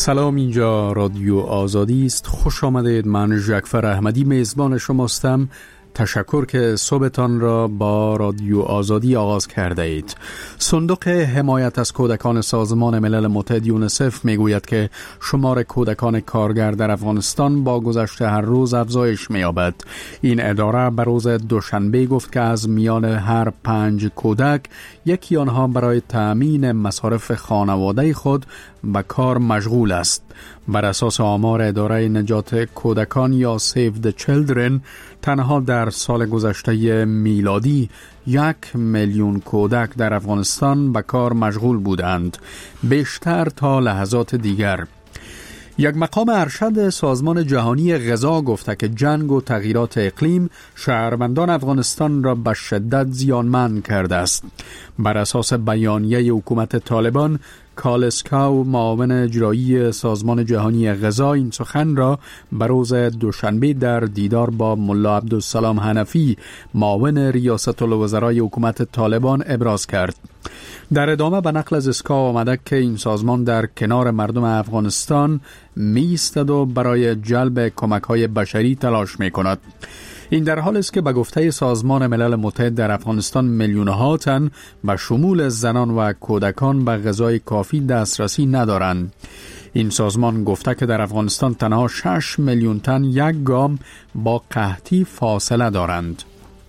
سلام، اینجا رادیو آزادی است. خوش آمدید. من ژکفر احمدی میزبان شماستم. تشکر که صبحتان را با رادیو آزادی آغاز کرده اید. صندوق حمایت از کودکان سازمان ملل متحد یونیسف میگوید که شمار کودکان کارگر در افغانستان با گذشت هر روز افزایش می‌یابد. این اداره به روز دوشنبه گفت که از میان هر 5 کودک یکی آنها برای تأمین مصارف خانواده خود به کار مشغول است. بر اساس آمار اداره نجات کودکان یا Save the Children، تنها در سال گذشته میلادی 1 میلیون کودک در افغانستان به کار مشغول بودند، بیشتر تا لحظات دیگر. یک مقام ارشد سازمان جهانی غذا گفته که جنگ و تغییرات اقلیم شهروندان افغانستان را به شدت زیانمند کرده است. بر اساس بیانیه حکومت طالبان، کالسکاو معاون اجرایی سازمان جهانی غذا این سخن را به روز دوشنبه در دیدار با ملا عبدالسلام حنفی معاون ریاست الوزرای حکومت طالبان ابراز کرد. در ادامه به نقل از اسکا آمده که این سازمان در کنار مردم افغانستان می ایستد و برای جلب کمک‌های بشری تلاش می کند. این در حالی است که به گفته سازمان ملل متحد در افغانستان میلیون‌ها تن به شمول زنان و کودکان به غذای کافی دسترسی ندارند. این سازمان گفته که در افغانستان تنها 6 میلیون تن یک گام با قحطی فاصله دارند.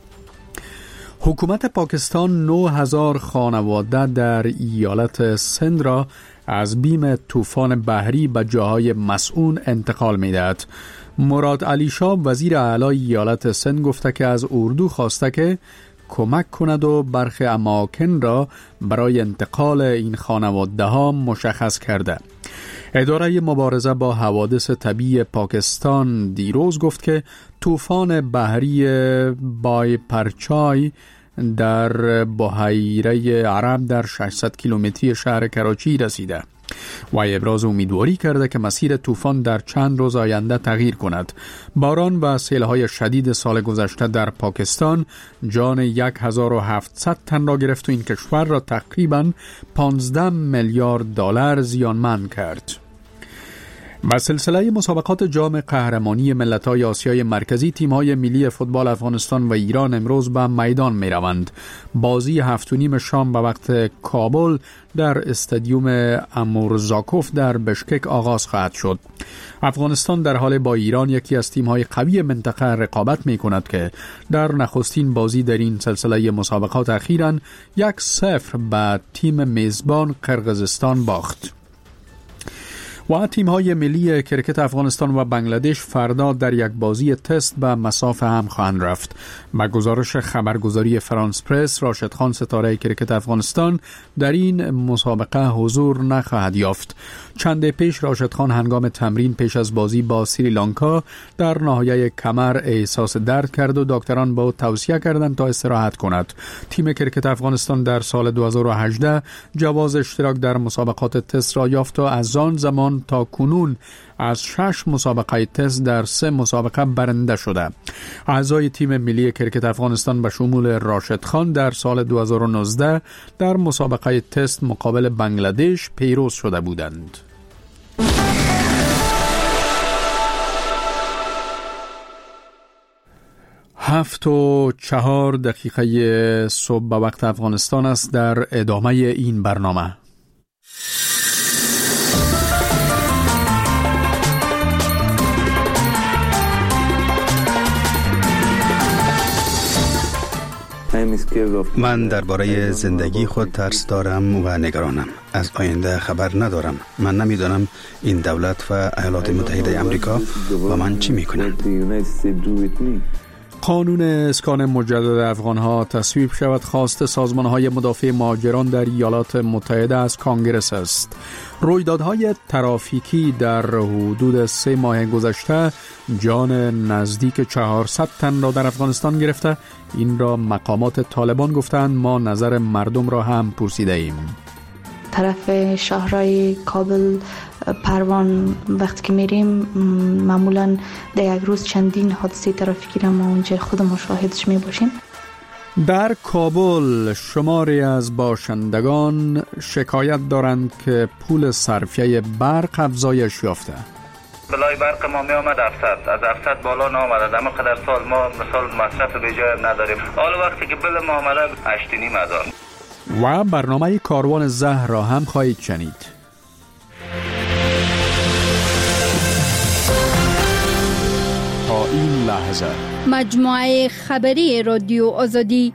حکومت پاکستان 9000 خانواده در ایالت سند را از بیم طوفان بحری به جاهای مسئول انتقال می‌دهد. مراد علی شاه وزیر اعلی ایالت سند گفته که از اردو خواسته که کمک کند و برخی اماکن را برای انتقال این خانواده ها مشخص کرده. اداره مبارزه با حوادث طبیعی پاکستان دیروز گفت که طوفان بحری بای پرچای در بحیره عرب در 600 کیلومتری شهر کراچی رسیده و ابراز امیدواری کرده که مسیر طوفان در چند روز آینده تغییر کند. باران و سیل‌های شدید سال گذشته در پاکستان جان 1700 تن را گرفت و این کشور را تقریباً 15 میلیارد دلار زیانمند کرد. با سلسله مسابقات جام قهرمانی ملت‌های آسیای مرکزی، تیم‌های ملی فوتبال افغانستان و ایران امروز به میدان می‌روند. بازی 7:30 شام به وقت کابل در استادیوم امورزاکوف در بشکک آغاز خواهد شد. افغانستان در حال با ایران، یکی از تیم‌های قوی منطقه، رقابت می‌کند که در نخستین بازی در این سلسله مسابقات اخیراً 1-0 به تیم میزبان قرقیزستان باخت. و تیم‌های ملی کرکت افغانستان و بنگلادش فردا در یک بازی تست به مسافه هم خواهند رفت. با گزارش خبرگزاری فرانس پرس، راشد خان ستاره کرکت افغانستان در این مسابقه حضور نخواهد یافت. چند پیش راشد خان هنگام تمرین پیش از بازی با سریلانکا در ناحیه کمر احساس درد کرد و دکتران به او توصیه کردند تا استراحت کند. تیم کرکت افغانستان در سال 2018 جواز اشتراک در مسابقات تست را یافت و از آن زمان تا کنون از 6 مسابقه تست در 3 مسابقه برنده شده. اعضای تیم ملی کرکت افغانستان به شمول راشد خان در سال 2019 در مسابقه تست مقابل بنگلادش پیروز شده بودند. هفت و 4 دقیقه صبح به وقت افغانستان است. در ادامه این برنامه من درباره زندگی خود ترس دارم و نگرانم. از آینده خبر ندارم. من نمیدانم این دولت و ایالات متحده آمریکا با من چی میکنند. قانون اسکان مجدد افغانها تصویب شود خواست سازمانهای مدافع مهاجران در ایالات متحده از کانگرس است. رویدادهای ترافیکی در حدود 3 ماه گذشته جان نزدیک 400 تن را در افغانستان گرفته. این را مقامات طالبان گفتند. ما نظر مردم را هم پرسیده ایم. طرف شهرهای کابل، پروان وقتی که میریم معمولا در یک روز چندین حادثه ترافیکی را ما اونجا خود مشاهدش میباشیم. در کابل شماری از باشندگان شکایت دارند که پول صرفیه برق افزایش یافته. بلای برق ما می آمد 700 از 700 بالا نامده. اما قدر سال ما مثال مصرف به جای نداریم. حالا وقتی که بل ما آمده 8,500 و برنامه کاروان زهر را هم خواهید شنید. تا این لحظه مجموعه خبری رادیو آزادی.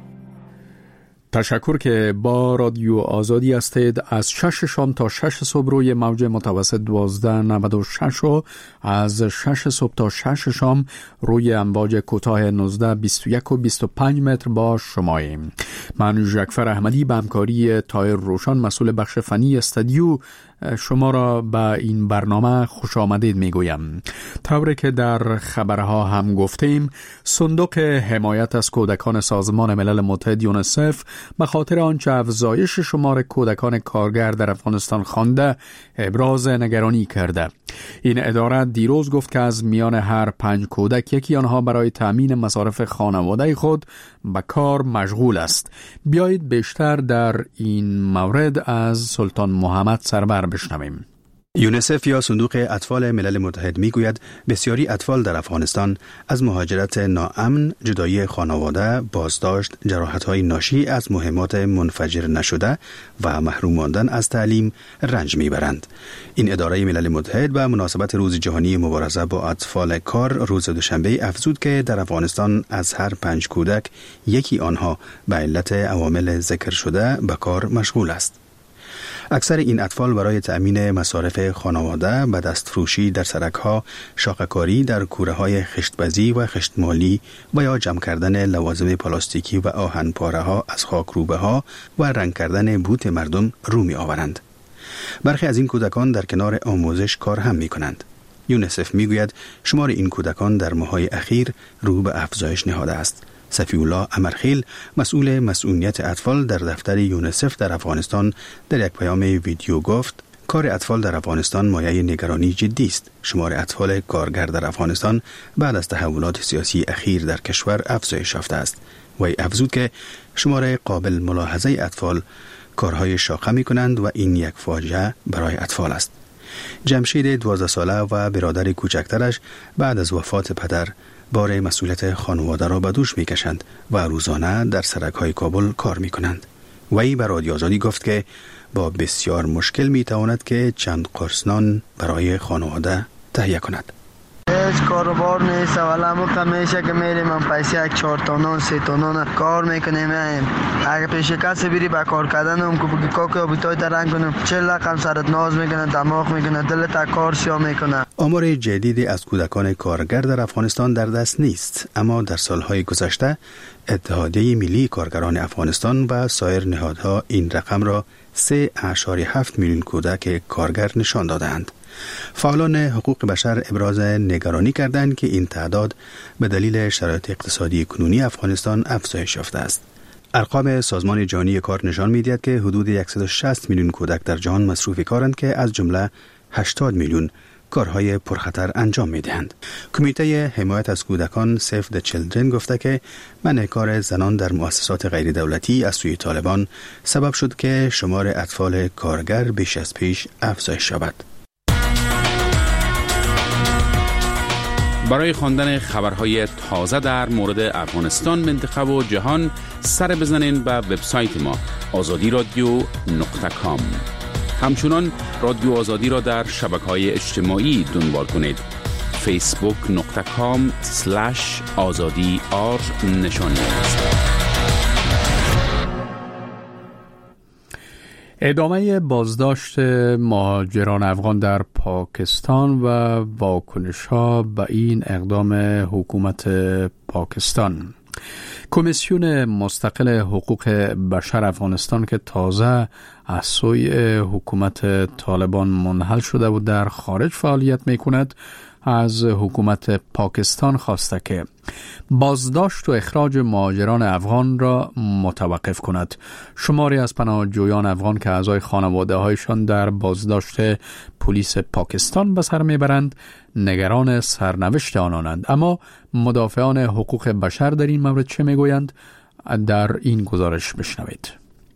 تشکر که با رادیو آزادی هستید. از 6 شام تا 6 صبح روی موج متوسط 1296 و از 6 صبح تا 6 شام روی امواج کوتاه 19 21 و 25 متر با شماییم. من ژکفر احمدی به همکاری طاهر روشن مسئول بخش فنی استودیو شما را به این برنامه خوش آمدید میگویم. طوری که در خبرها هم گفتیم، صندوق حمایت از کودکان سازمان ملل متحد یونسف به خاطر آنچه افزایش شمار کودکان کارگر در افغانستان خوانده ابراز نگرانی کرده. این اداره دیروز گفت که از میان هر 5 کودک یکی آنها برای تأمین مصارف خانواده خود به کار مشغول است. بیایید بیشتر در این مورد از سلطان محمد سرور بشنویم. یونسف یا صندوق اطفال ملل متحد میگوید بسیاری اطفال در افغانستان از مهاجرت ناامن، جدایی خانواده، بازداشت، جراحت‌های ناشی از مهمات منفجر نشده و محروم ماندن از تعلیم رنج میبرند. این اداره ملل متحد به مناسبت روز جهانی مبارزه با اطفال کار روز دوشنبه افزود که در افغانستان از هر 5 کودک یکی آنها به علت عوامل ذکر شده به کار مشغول است. اکثر این اطفال برای تأمین مصارف خانواده به دستفروشی در سرک‌ها، شاخه‌کاری در کوره‌های خشت‌بزی و خشتمالی و یا جمع کردن لوازم پلاستیکی و آهن‌پاره‌ها از خاکروبه‌ها و رنگ کردن بوت مردم رو می‌آورند. برخی از این کودکان در کنار آموزش کار هم می‌کنند. یونسف می‌گوید شمار این کودکان در ماه‌های اخیر رو به افزایش نهاده است. صفی‌الله امرخیل مسئول مسئولیت اطفال در دفتر یونسف در افغانستان در یک پیام ویدیو گفت کار اطفال در افغانستان مایه نگرانی جدی است. شمار اطفال کارگر در افغانستان بعد از تحولات سیاسی اخیر در کشور افزایش یافته است. وی افزود که شمار قابل ملاحظه اطفال کارهای شاقه می کنند و این یک فاجعه برای اطفال است. جمشید 12 ساله و برادر کوچکترش بعد از وفات پدر بار مسئولیت خانواده را به دوش می کشند و روزانه در سرک‌های کابل کار می کنند. وی به رادیو آزادی گفت که با بسیار مشکل می تواند که چند قرص نان برای خانواده تهیه کند. هیچ کاروبار نیست ولی همیشه که میریم هم پیسه 1 4 تا نان 3 تا نان کار میکنیم. اگه پیش کسی بری با کار کردن هم که بگی کاکو بیتای درنگ کنم 40 رقم سرت ناز میکنه، دماغ میکنه، دلت کار سیا میکنه. آمار جدیدی از کودکان کارگر در افغانستان در دست نیست، اما در سالهای گذشته اتحادیه ملی کارگران افغانستان و سایر نهادها این رقم را 3.7 میلیون کودک کارگر نشان دادند. فعالان حقوق بشر ابراز نگرانی کردند که این تعداد به دلیل شرایط اقتصادی کنونی افغانستان افزایش یافته است. ارقام سازمان جهانی کار نشان می‌دهد که حدود 160 میلیون کودک در جهان مصروف کارند که از جمله 80 میلیون کارهای پرخطر انجام می‌دهند. کمیته حمایت از کودکان سیو د چیلدرن گفته که منع کار زنان در مؤسسات غیر دولتی از سوی طالبان سبب شد که شمار اطفال کارگر بیش از پیش افزایش یابد. برای خواندن خبرهای تازه در مورد افغانستان، منطقه و جهان سر بزنین به وبسایت ما azadiradio.com. همچنان رادیو آزادی را در شبکه‌های اجتماعی دنبال کنید. facebook.com/azadi_r نشانی است. ادامه بازداشت مهاجران افغان در پاکستان و واکنش‌ها به این اقدام حکومت پاکستان. کمیسیون مستقل حقوق بشر افغانستان که تازه از سوی حکومت طالبان منحل شده و در خارج فعالیت می‌کند، از حکومت پاکستان خواسته که بازداشت و اخراج مهاجران افغان را متوقف کند. شماری از پناهجویان افغان که اعضای خانواده هایشان در بازداشت پلیس پاکستان به سر میبرند نگران سرنوشت آنانند. اما مدافعان حقوق بشر در این مورد چه میگویند؟ در این گزارش بشنوید.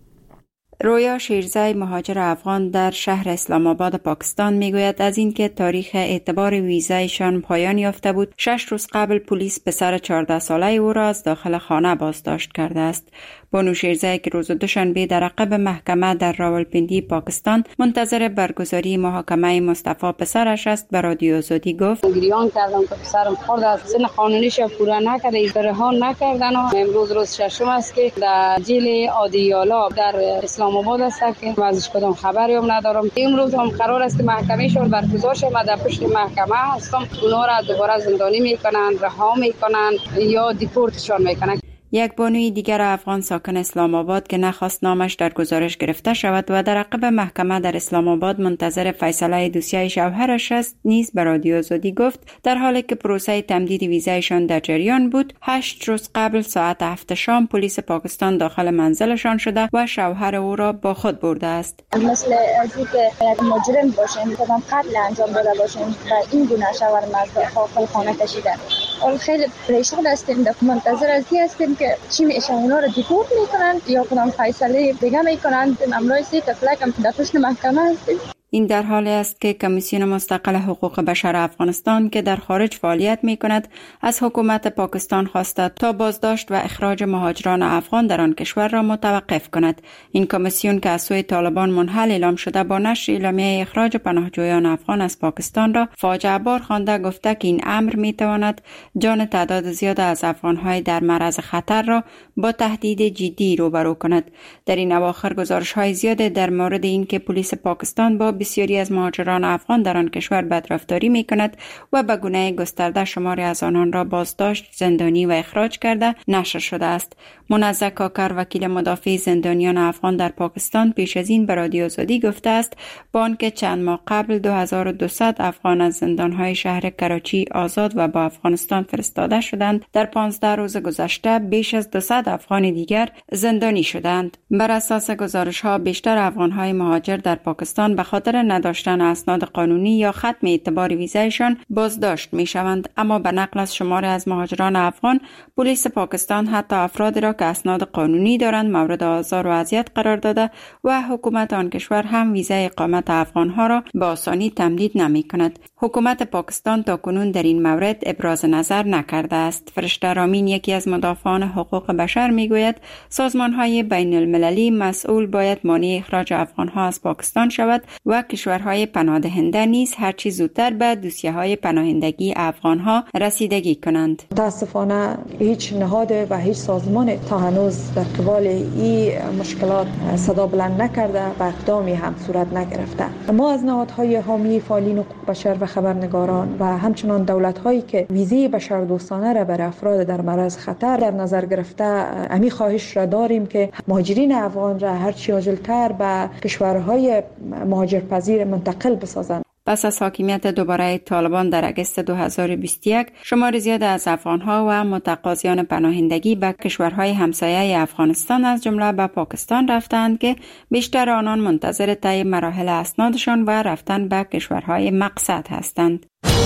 رویا شیرزای مهاجر افغان در شهر اسلام آباد پاکستان میگوید از اینکه تاریخ اعتبار ویزایشان پایان یافته بود 6 روز قبل پلیس پسر 14 ساله او را از داخل خانه بازداشت کرده است. بانو شیرزای که روز دوشنبه در عقب محکمه در راولپنڈی پاکستان منتظر برگزاری محاکمه مصطفی پسرش است به رادیو آزادی گفت گریان کردم که پسرم خورد از سن قانونیش پورا نکرده ایسترها نکردن و امروز روز ششم است که در جیل عادیالا در اسلام آباد است که ازش کدام خبری هم ندارم. امروز هم قرار است که محکمهشون برگزار شه. من در پشت محکمه هستم. اونا را دوباره زندانی میکنن، رها میکنن یا دیپورتشون میکنن. یک بانوی دیگر افغان ساکن اسلام آباد که نخواست نامش در گزارش گرفته شود و در عقب محکمه در اسلام آباد منتظر فیصله دوسیه شوهرش است نیز به رادیو آزادی گفت در حالی که پروسه تمدید ویزایشان در جریان بود 8 روز قبل ساعت 7 شام پلیس پاکستان داخل منزلشان شده و شوهر او را با خود برده است. مثل از اینکه یک مجرم باشیم کدام قتل انجام داده باشیم و این گونه شوهر از داخل خانه کشیدن. خیلی پریشان هستیم، منتظر هستیم که چی میشه، اونا رو دیپورت میکنن یا کدام فیصله دیگه میکنن. امروز سی تفلک هم در پشت محکمه هستیم. این در حالی است که کمیسیون مستقل حقوق بشر افغانستان که در خارج فعالیت می‌کند از حکومت پاکستان خواسته تا بازداشت و اخراج مهاجران افغان در آن کشور را متوقف کند. این کمیسیون که از سوی طالبان منحل اعلام شده با نشر اعلامیه اخراج پناهجویان افغان از پاکستان را فاجعه بار خوانده گفته که این امر می‌تواند جان تعداد زیاد از افغان‌های در معرض خطر را با تهدید جدی روبرو کند. در این اواخر گزارش‌های زیاد در مورد اینکه پلیس پاکستان با بسیاری از مهاجران افغان در آن کشور بدرفتاری می‌کند و به گونه گسترده شماری از آنان را بازداشت، زندانی و اخراج کرده نشر شده است. منزه کاکر وکیل مدافع زندانیان افغان در پاکستان پیش از این به رادیو آزادی گفته است با آنکه چند ماه قبل 2200 افغان از زندان‌های شهر کراچی آزاد و با افغانستان فرستاده شدند، در 15 روز گذشته بیش از 200 افغان دیگر زندانی شدند. بر اساس گزارش‌ها بیشتر افغان‌های مهاجر در پاکستان به خاطر نداشتن اسناد قانونی یا ختم اعتبار ویزایشان بازداشت می‌شوند، اما به نقل از شماری از مهاجران افغان پلیس پاکستان حتی افرادی را که اسناد قانونی دارند مورد آزار و اذیت قرار داده و حکومت آن کشور هم ویزای اقامت افغان‌ها را به آسانی تمدید نمی‌کند. حکومت پاکستان تاکنون در این مورد ابراز نظر نکرده است. فرشته رامین یکی از مدافعان حقوق بشر میگوید سازمان‌های بین المللی مسئول باید مانع اخراج افغان‌ها از پاکستان شود و کشورهای پناهدهنده نیز هرچی زودتر به دوسیه‌های پناهندگی افغان‌ها رسیدگی کنند. متاسفانه هیچ نهاد و هیچ سازمان تا هنوز در قبال این مشکلات صدا بلند نکرده و اقدامی هم صورت نگرفته. ما از نهادهای حامی فعالین حقوق بشر و خبرنگاران و همچنان دولت‌هایی که ویزه بشردوستانه را برای افراد در معرض خطر در نظر گرفته امی خواهش را داریم که مهاجرین افغان را هرچی عاجل‌تر به کشورهای مهاجرپذیر منتقل بسازند. پس از حاکمیت دوباره طالبان در اگست 2021 شمار زیاد از افغان‌ها و متقاضیان پناهندگی به کشورهای همسایه افغانستان از جمله به پاکستان رفتند که بیشتر آنان منتظر طی مراحل اسنادشان و رفتن به کشورهای مقصد هستند.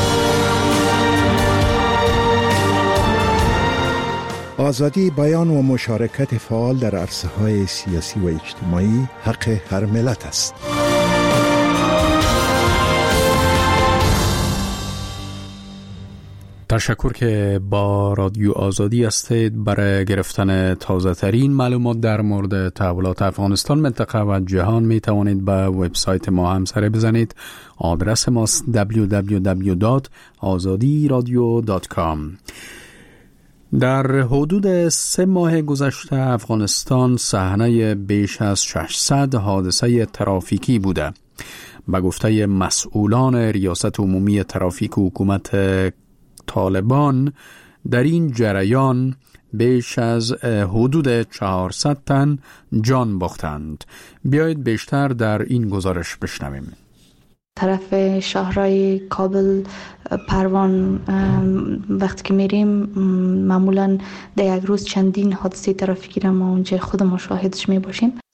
آزادی بیان و مشارکت فعال در عرصه‌های سیاسی و اجتماعی حق هر ملت است. تشکر که با رادیو آزادی هستید. برای گرفتن تازه ترین معلومات در مورد تحولات افغانستان، منطقه و جهان می توانید به وبسایت ما هم سر بزنید. آدرس ماست www.azadiradio.com. در حدود 3 ماه گذشته افغانستان صحنه بیش از 600 حادثه ترافیکی بوده. به گفته مسئولان ریاست عمومی ترافیک و حکومت طالبان در این جریان بیش از حدود 400 تن جان باختند. بیایید بیشتر در این گزارش بشنویم. طرف شهرهای کابل، پروان وقتی که میریم معمولا در یک روز چندین حادثه ترافیکی را ما اونجا خود مشاهدش میباشیم.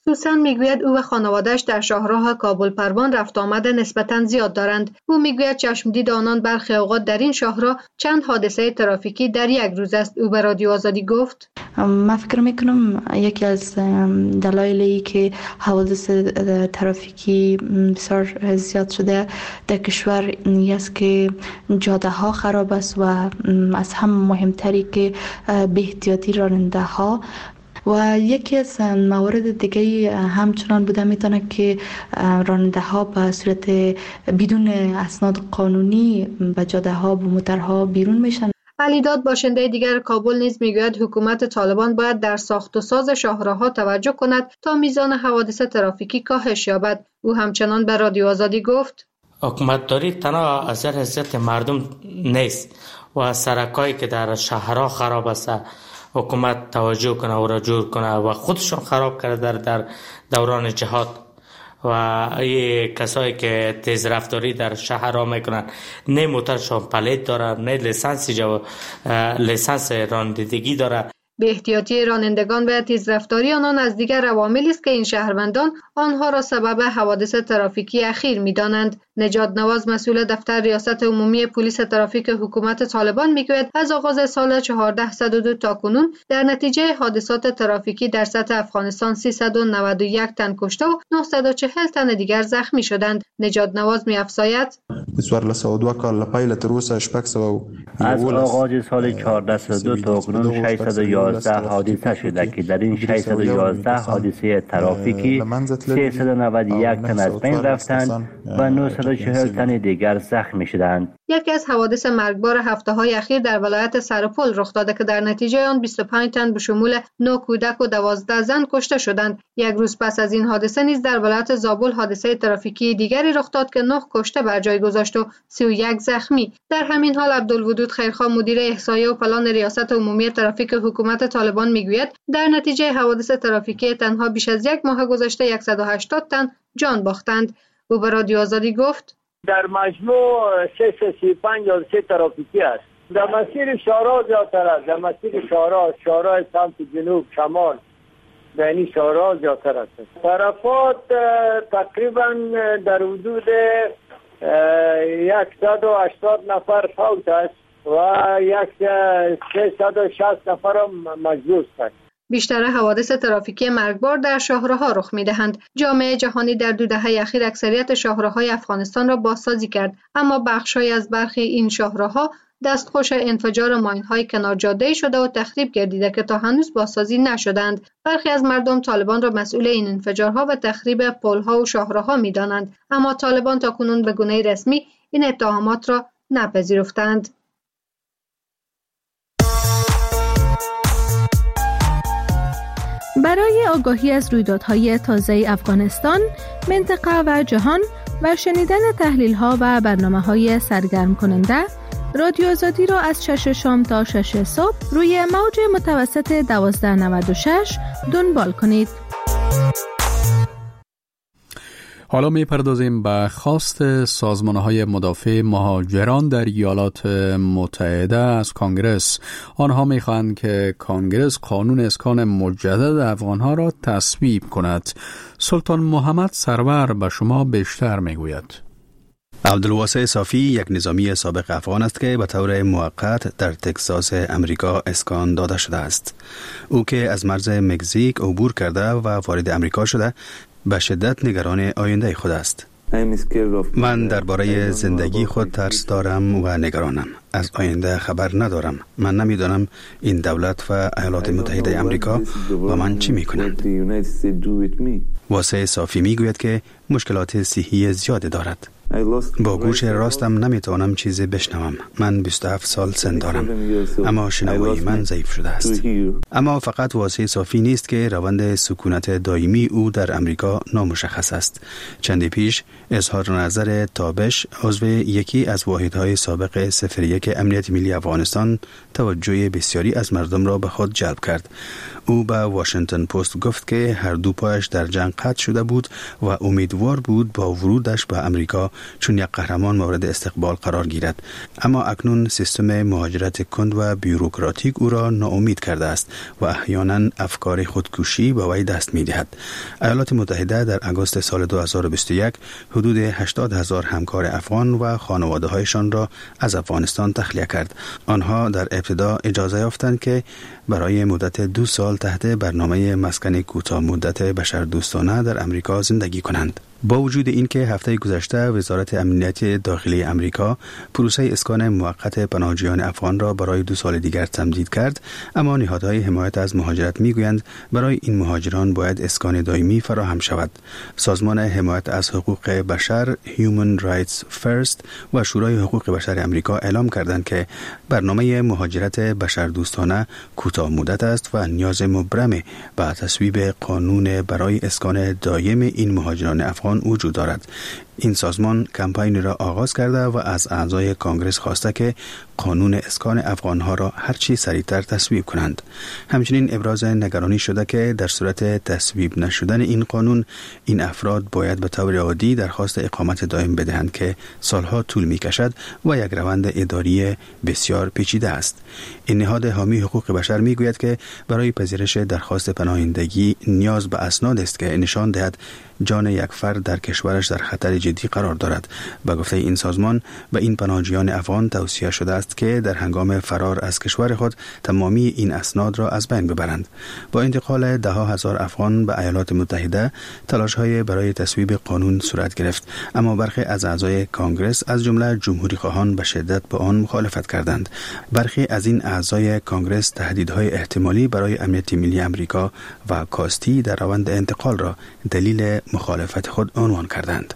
سوسن میگوید او و خانواده‌اش در شاهراه کابل پروان رفت آمد نسبتاً زیاد دارند. او میگوید چشمدید آنان برخی اوقات در این شاهراه چند حادثه ترافیکی در یک روز است. او به رادیو آزادی گفت: من فکر میکنم یکی از دلایلی که حوادث ترافیکی بسیار زیاد شده در کشور این است که جاده ها خراب است و از هم مهمتری که بی احتیاطی راننده ها و یکی از موارد دیگه همچنان بوده میتونه که راننده ها به صورت بدون اسناد قانونی به جاده ها و موترها بیرون میشن. علیداد باشنده دیگر کابل نیز میگوید حکومت طالبان باید در ساخت و ساز شاهراه‌ها توجه کند تا میزان حوادث ترافیکی کاهش یابد. او همچنان به رادیو آزادی گفت: حکومتداری تنها از حیثیت مردم نیست و سرکایی که در شهرها خراب است حکومت توجه کنه و را جور کنه و خودشون خراب کرده در دوران جهاد و ای کسایی که تیز رفتاری در شهرها میکنن نه موترشون پلیت داره نه لیسانس رانندگی داره. به احتیاطی رانندگان و تیز رفتاری آنان از دیگر عواملی است که این شهروندان آنها را سبب حوادث ترافیکی اخیر می‌دانند. نجات نواز مسئول دفتر ریاست عمومی پلیس ترافیک حکومت طالبان میگوید از آغاز سال 1402 تا کنون در نتیجه حادثات ترافیکی در سطح افغانستان 391 تن کشته و 940 تن دیگر زخمی شدند. نجات نواز می‌افزاید: از آغاز سال 1402 تا کنون 611 حادثه شده که در این 611 حادثه ترافیکی 391 تن از بین رفتند و 940 تن دیگر زخمی شدند. یکی از حوادث مرگبار هفته‌های اخیر در ولایت سرپل رخ داده که در نتیجه آن 25 تن به شمول 9 کودک و 12 زن کشته شدند. یک روز پس از این حادثه نیز در ولایت زابل حادثه ترافیکی دیگری رخ داد که 9 کشته بر جای گذاشت و 31 زخمی. در همین حال عبدالودود خیرخواه مدیر احصایه و پلان ریاست عمومی ترافیک حکومت طالبان میگوید در نتیجه حوادث ترافیکی تنها بیش از یک ماه گذشته 180 تن جان باختند. او به رادیو آزادی گفت: در مجموع 635 حادثه ترافیکی است. در مسیر شهرها زیادتر است. در مسیر شهرها سمت جنوب شمال در این شهرها زیادتر است. طرفات تقریبا در حدود 180 نفر فوت است و 360 نفر مجروح است. بیشتر حوادث ترافیکی مرگبار در شاهراه‌ها رخ می‌دهند. جامعه جهانی در 2 دهه اخیر اکثریت شاهراه‌های افغانستان را بازسازی کرد، اما بخش‌هایی از برخی این شاهراه‌ها دستخوش انفجار ماین‌های کنار جاده‌ای شده و تخریب گردیده که تا هنوز بازسازی نشدند. برخی از مردم طالبان را مسئول این انفجارها و تخریب پل‌ها و شاهراه‌ها می‌دانند، اما طالبان تاکنون به گونه رسمی این اتهامات را نپذیرفتند. برای آگاهی از رویدادهای تازه افغانستان، منطقه و جهان و شنیدن تحلیل‌ها و برنامه‌های سرگرم کننده، رادیو آزادی را از 6 شام تا 6 صبح روی موج متوسط 1296 دنبال کنید. حالا می‌پردازیم به خواست سازمان‌های مدافع مهاجران در ایالات متحده از کانگرس. آنها می‌خواهند که کانگرس قانون اسکان مجدد افغان‌ها را تصویب کند. سلطان محمد سرور به شما بیشتر می‌گوید. عبدالواسع صافی یک نظامی سابق افغان است که به طور موقت در تگزاس امریکا اسکان داده شده است. او که از مرز مکزیک عبور کرده و وارد امریکا شده، به شدت نگران آینده خود است. من درباره زندگی خود ترس دارم و نگرانم. از آینده خبر ندارم. من نمیدانم این دولت و ایالات متحده امریکا با من چی میکنند. واسع صافی میگوید که مشکلات صحی زیاد دارد. با گوش راستم نمیتوانم چیزی بشنوم. من 27 سال سن دارم، اما شنوایی من ضعیف شده است. اما فقط واسع صافی نیست که روند سکونت دائمی او در امریکا نامشخص است. چندی پیش اظهار نظر تابش، عضو یکی از واحدهای سابق 01 امنیت ملی افغانستان، توجه بسیاری از مردم را به خود جلب کرد. او به واشنگتن پست گفت که هر دو پایش در جنگ قطع شده بود و امیدوار بود با ورودش به امریکا چون یک قهرمان مورد استقبال قرار گیرد، اما اکنون سیستم مهاجرت کند و بیوروکراتیک او را ناامید کرده است و احیانا افکار خودکشی به وی دست می‌دهد. ایالات متحده در آگوست سال 2021 حدود 80,000 همکار افغان و خانواده‌هایشان را از افغانستان تخلیه کرد. آنها در ابتدا اجازه یافتند که برای مدت 2 سال تحت برنامه مسکن کوتاه مدت بشردوستانه در امریکا زندگی کنند. با وجود اینکه هفته گذشته وزارت امنیت داخلی امریکا پروسه اسکان موقت پناهجویان افغان را برای 2 سال دیگر تمدید کرد، اما نهادهای حمایت از مهاجرت میگویند برای این مهاجران باید اسکان دائمی فراهم شود. سازمان حمایت از حقوق بشر Human Rights First و شورای حقوق بشر امریکا اعلام کردند که برنامه مهاجرت بشردوستانه کوتاه مدت است و نیاز مبرم به تصویب قانون برای اسکان دائم این مهاجران افغان وجود دارد. این سازمان کمپین را آغاز کرده و از اعضای کانگرس خواسته که قانون اسکان افغانها را هرچی سریعتر تصویب کنند. همچنین ابراز نگرانی شده که در صورت تصویب نشدن این قانون، این افراد باید به طور عادی درخواست اقامت دائم بدهند که سالها طول می کشد و یک روند اداری بسیار پیچیده است. این نهاد حامی حقوق بشر می گوید که برای پذیرش درخواست پناهندگی نیاز به اسناد است که نشان دهد جان یک فرد در کشورش در خطر جدی قرار دارد. به گفته این سازمان به این پناهجویان افغان توصیه شده است که در هنگام فرار از کشور خود تمامی این اسناد را از بین ببرند. با انتقال 10,000 افغان به ایالات متحده، تلاش‌های برای تصویب قانون صورت گرفت، اما برخی از اعضای کانگرس از جمله جمهوری خواهان به شدت با آن مخالفت کردند. برخی از این اعضای کانگرس تهدیدهای احتمالی برای امنیت ملی امریکا و کاستی در روند انتقال را دلیل مخالفت خود عنوان کردند.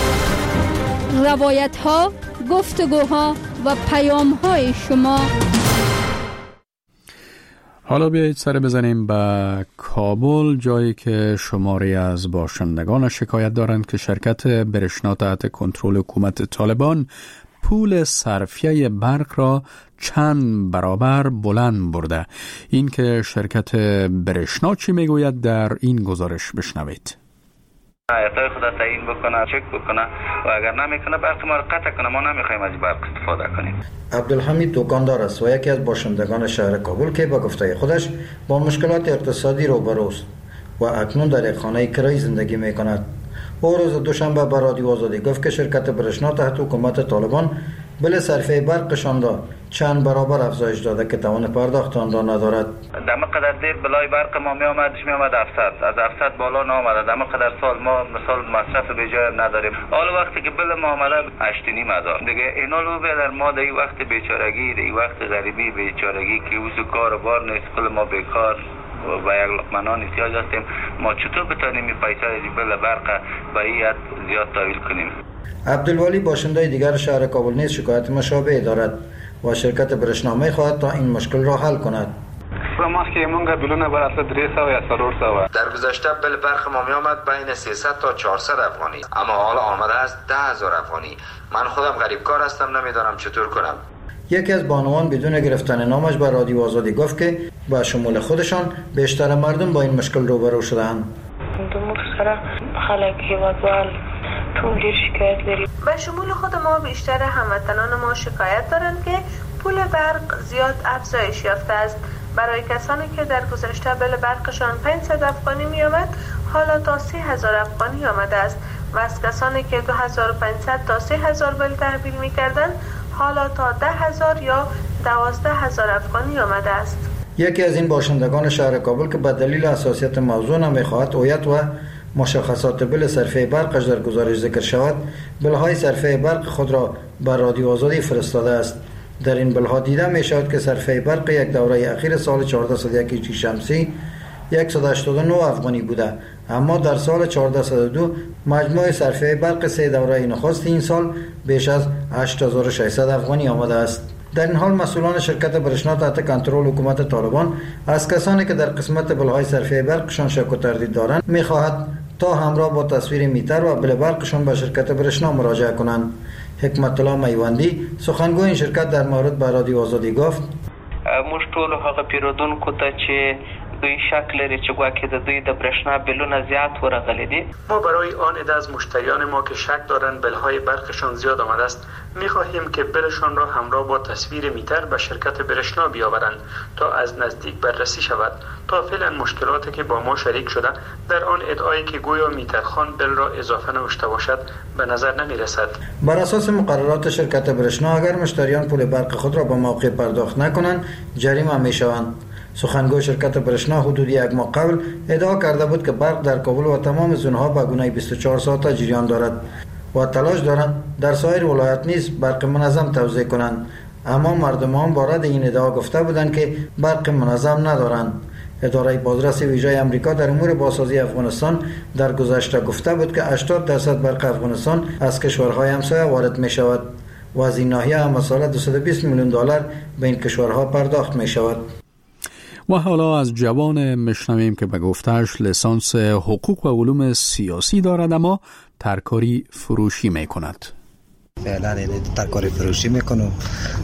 روایت ها، گفتگوها و پیام های شما. حالا بیایید سر بزنیم به کابل، جایی که شماری از باشندگان شکایت دارند که شرکت برشنا تحت کنترل حکومت طالبان پول صرفیه برق را چند برابر بلند برده. این که شرکت برشنا چی میگوید در این گزارش بشنوید. ایتای خدا تعیین بکنه، چک بکنه و اگر نمیکنه برق ما رو قطع کنه. ما نمیخوایم از برق استفاده کنیم. عبدالحمید دکاندار است و یکی از باشندگان شهر کابل که با گفته خودش با مشکلات اقتصادی روبروست و اکنون در یک خانه کرایه زندگی میکند. او روز دوشنبه به رادیو آزادی گفت که شرکت برشنا تحت حکومت طالبان بل صرفه برقشان را چند برابر افزایش داده که توان پرداخت آن را ندارد. دم قدر دیر بلای برق ما می آمد 700 از 700 بالا نامده. دم قدر سال ما مثال مصرف به جای نداریم. حالا وقتی که بل ما آمده 8,500 دیگه اینا رو بدر ما در این وقت بیچارگی، در این وقت غریبی بیچارگی که وسو کار و بار نیست، کل ما بیکار و یک لقمه احتیاج هستیم. ما چطور بتونیم این پیسه بل برق برای زیاد تحویل کنیم؟ عبدالولی باشنده دیگر شهر کابل نیز شکایت مشابه دارد و شرکت برشنا می‌خواهد تا این مشکل را حل کند. ما که مونږ بلونه بر اصل 300 یا 400 در گذشته بل برق ما می آمد بین 300 تا 400 افغانی، اما حالا آمده است 10,000 افغانی. من خودم غریب کار هستم، نمیدانم چطور کنم. یکی از بانوان بدون گرفتن نامش به رادیو آزادی گفت که با شمول خودشان بیشتر مردم با این مشکل روبرو شدند. به شمول خود ما بیشتر هموطنان ما شکایت دارند که پول برق زیاد افزایش یافته است. برای کسانی که در گذشته بل برقشان 500 افغانی می آمد، حالا تا 30,000 افغانی آمده است و از کسانی که 2,500 تا 3,000 بل تحویل می کردند، حالا تا 10,000 یا 12,000 افغانی آمده است. یکی از این باشندگان شهر کابل که به دلیل حساسیت موضوع نمیخواهد هویت و مشخصات بل صرفه برقش در گزارش ذکر شود، بلهای صرفه برق خود را بر رادیو آزادی فرستاده است. در این بلها دیده می شود که صرفه برق یک دوره اخیر سال 1401 هجری شمسی 189 افغانی بوده، اما در سال 1402 مجموع صرفه برق سه دوره نخست این سال بیش از 8600 افغانی آمده است. در این حال مسئولان شرکت برشنا تحت کنترل حکومت طالبان از کسانی که در قسمت بلهای صرفه برقشان شک و تردید دارند می‌خواهد تا همراه با تصویر میتر و بل برقشان به شرکت برشنا مراجعه کنند. حکمت الله میوندی سخنگوی این شرکت در مورد به رادیو آزادی گفت: موږ ټول هغه پیرودونکو ته چې دوی شک لري چې ګواکې د دوی د برېښنا بیلونه زیات ورغلي دي. ما برای آن عده از مشتریان ما که شک دارند بلهای برقشان زیاد آمده است می‌خواهیم که بلشان را همراه با تصویر میتر به شرکت برېښنا بیاورند تا از نزدیک بررسی شود. تا فعلا مشکلاتی که با ما شریک شده در آن ادعایی که گویا میترخان بل را اضافه نوشته باشد به نظر نمی‌رسد. بر اساس مقررات شرکت برېښنا اگر مشتریان پول برق خود را به موقع پرداخت نکنند جریمه می‌شوند. سخنگوی شرکت برېښنا حدود یک ماه قبل ادعا کرده بود که برق در کابل و تمام زون‌ها به گونه 24 ساعته جریان دارد و تلاش دارند در سایر ولایات نیز برق منظم توزیع کنند، اما مردمان با رد این ادعا گفته بودند که برق منظم ندارند. اداره بازرسی ویژه آمریکا در امور بازسازی افغانستان در گذشته گفته بود که 80% برق افغانستان از کشورهای همسایه وارد می شود و از این ناحیه هم ساله $220 میلیون به این کشورها پرداخت می شود. و حالا از جوان میشنویم که به گفتهش لیسانس حقوق و علوم سیاسی دارد اما ترکاری فروشی می کند. فعلا ترکاری فروشی میکنم.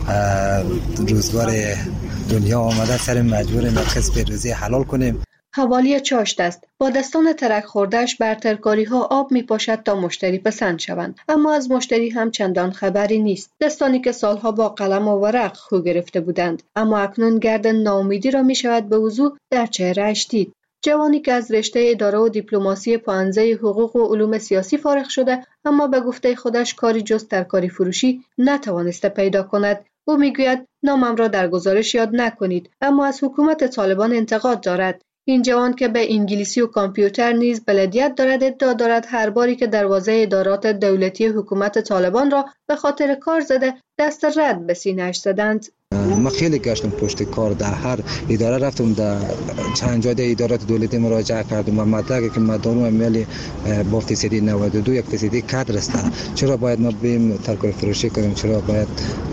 روزگار دنیا آمده سر مجبوریم کسب روزی حلال کنیم. حوالی چاشت است. با دستان ترک خوردهش بر ترکاری ها آب می پاشد تا مشتری پسند شوند، اما از مشتری هم چندان خبری نیست. دستانی که سالها با قلم و ورق خو گرفته بودند، اما اکنون گرد ناامیدی را می شود به وضوح در چهره‌اش دید. جوانی که از رشته اداره و دیپلماسی پانزه حقوق و علوم سیاسی فارغ شده، اما به گفته خودش کاری جز ترکاری فروشی نتوانسته پیدا کند. او میگوید نامم را در گزارش یاد نکنید، اما از حکومت طالبان انتقاد دارد. این جوان که به انگلیسی و کامپیوتر نیز بلدیت دارد ادعا دارد هر باری که دروازه ادارات دولتی حکومت طالبان را به خاطر کار زده دست رد به سینه‌اش زدند. ما خیلی گشتم پشت کار، در هر اداره رفتم، در چند جای ادارات دولتی مراجعه کردم و مدرکی که مدارم امیالی با فیصدی 92 یک فیصدی کادر است. چرا باید ما بیم ترکاری فروشی کنیم؟ چرا باید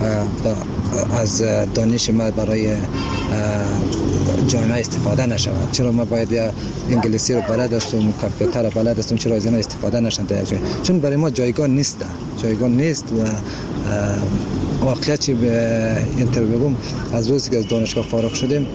از دانش ما برای جامعه استفاده نشود؟ چرا ما باید انگلیسی رو بلد هستم، کامپیوتر رو بلد هستم، چرا از اینا استفاده نشن؟ چون برای ما جایگاه نیست و واقعیت چی به اینترویو بگم، از روزی که از دانشگاه فارغ شدیم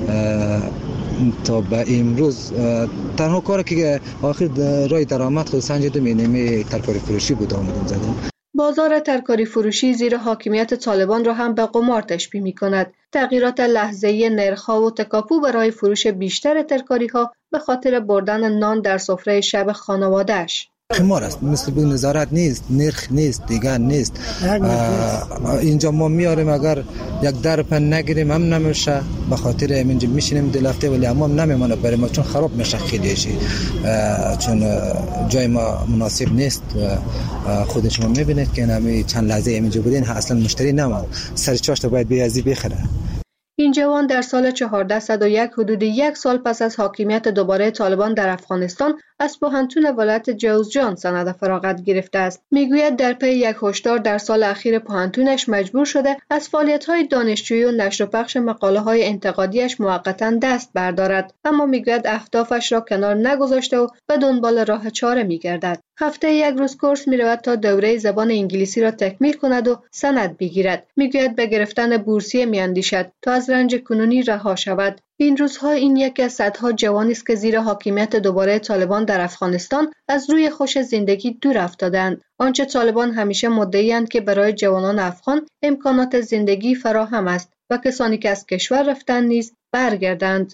تا به امروز تنها کاری که آخر راه درآمد خود سنجیدم اینه ترکاری فروشی بود آمدم زدم. بازار ترکاری فروشی زیر حاکمیت طالبان را هم به قمار تشبیه می کند. تغییرات لحظه‌ای نرخ‌ها و تکاپو برای فروش بیشتر ترکاری‌ها به خاطر بردن نان در سفره شب خانواده‌اش. قمار است، مثل بگو نظارت نیست، نرخ نیست، دیگر نیست. اینجا ما میاریم اگر یک درپ نگیریم هم نمیشه، به خاطر اینجا میشینیم دلفته ولی هم نمیمونه برای ما، چون خراب میشه خیلیشی، چون جای ما مناسب نیست. خود شما میبینید که نمی چند لحظه اینجا بودین اصلا مشتری نموند، سر چاشت باید بیازی بخره. این جوان در سال 1401 حدود یک سال پس از حاکمیت دوباره طالبان در افغانستان از پوهنتون ولایت جوزجان سند فراغت گرفته است. میگوید در پی یک هشدار در سال اخیر پوهنتونش مجبور شده از فعالیت‌های دانشجویی و نشر و پخش مقاله‌های انتقادیش موقتاً دست بردارد، اما میگوید اهدافش را کنار نگذاشته و به دنبال راه چاره میگردد. هفته یک روز کورس میرود تا دوره زبان انگلیسی را تکمیل کند و سند بگیرد. میگوید به گرفتن بورسیه میاندیشد تا از رنج کنونی رها شود. این روزها این یکی از صدها جوانی است که زیر حاکمیت دوباره طالبان در افغانستان از روی خوش زندگی دور افتادند. آنچه طالبان همیشه مدعی‌اند که برای جوانان افغان امکانات زندگی فراهم است و کسانی که از کشور رفتند نیز برگردند.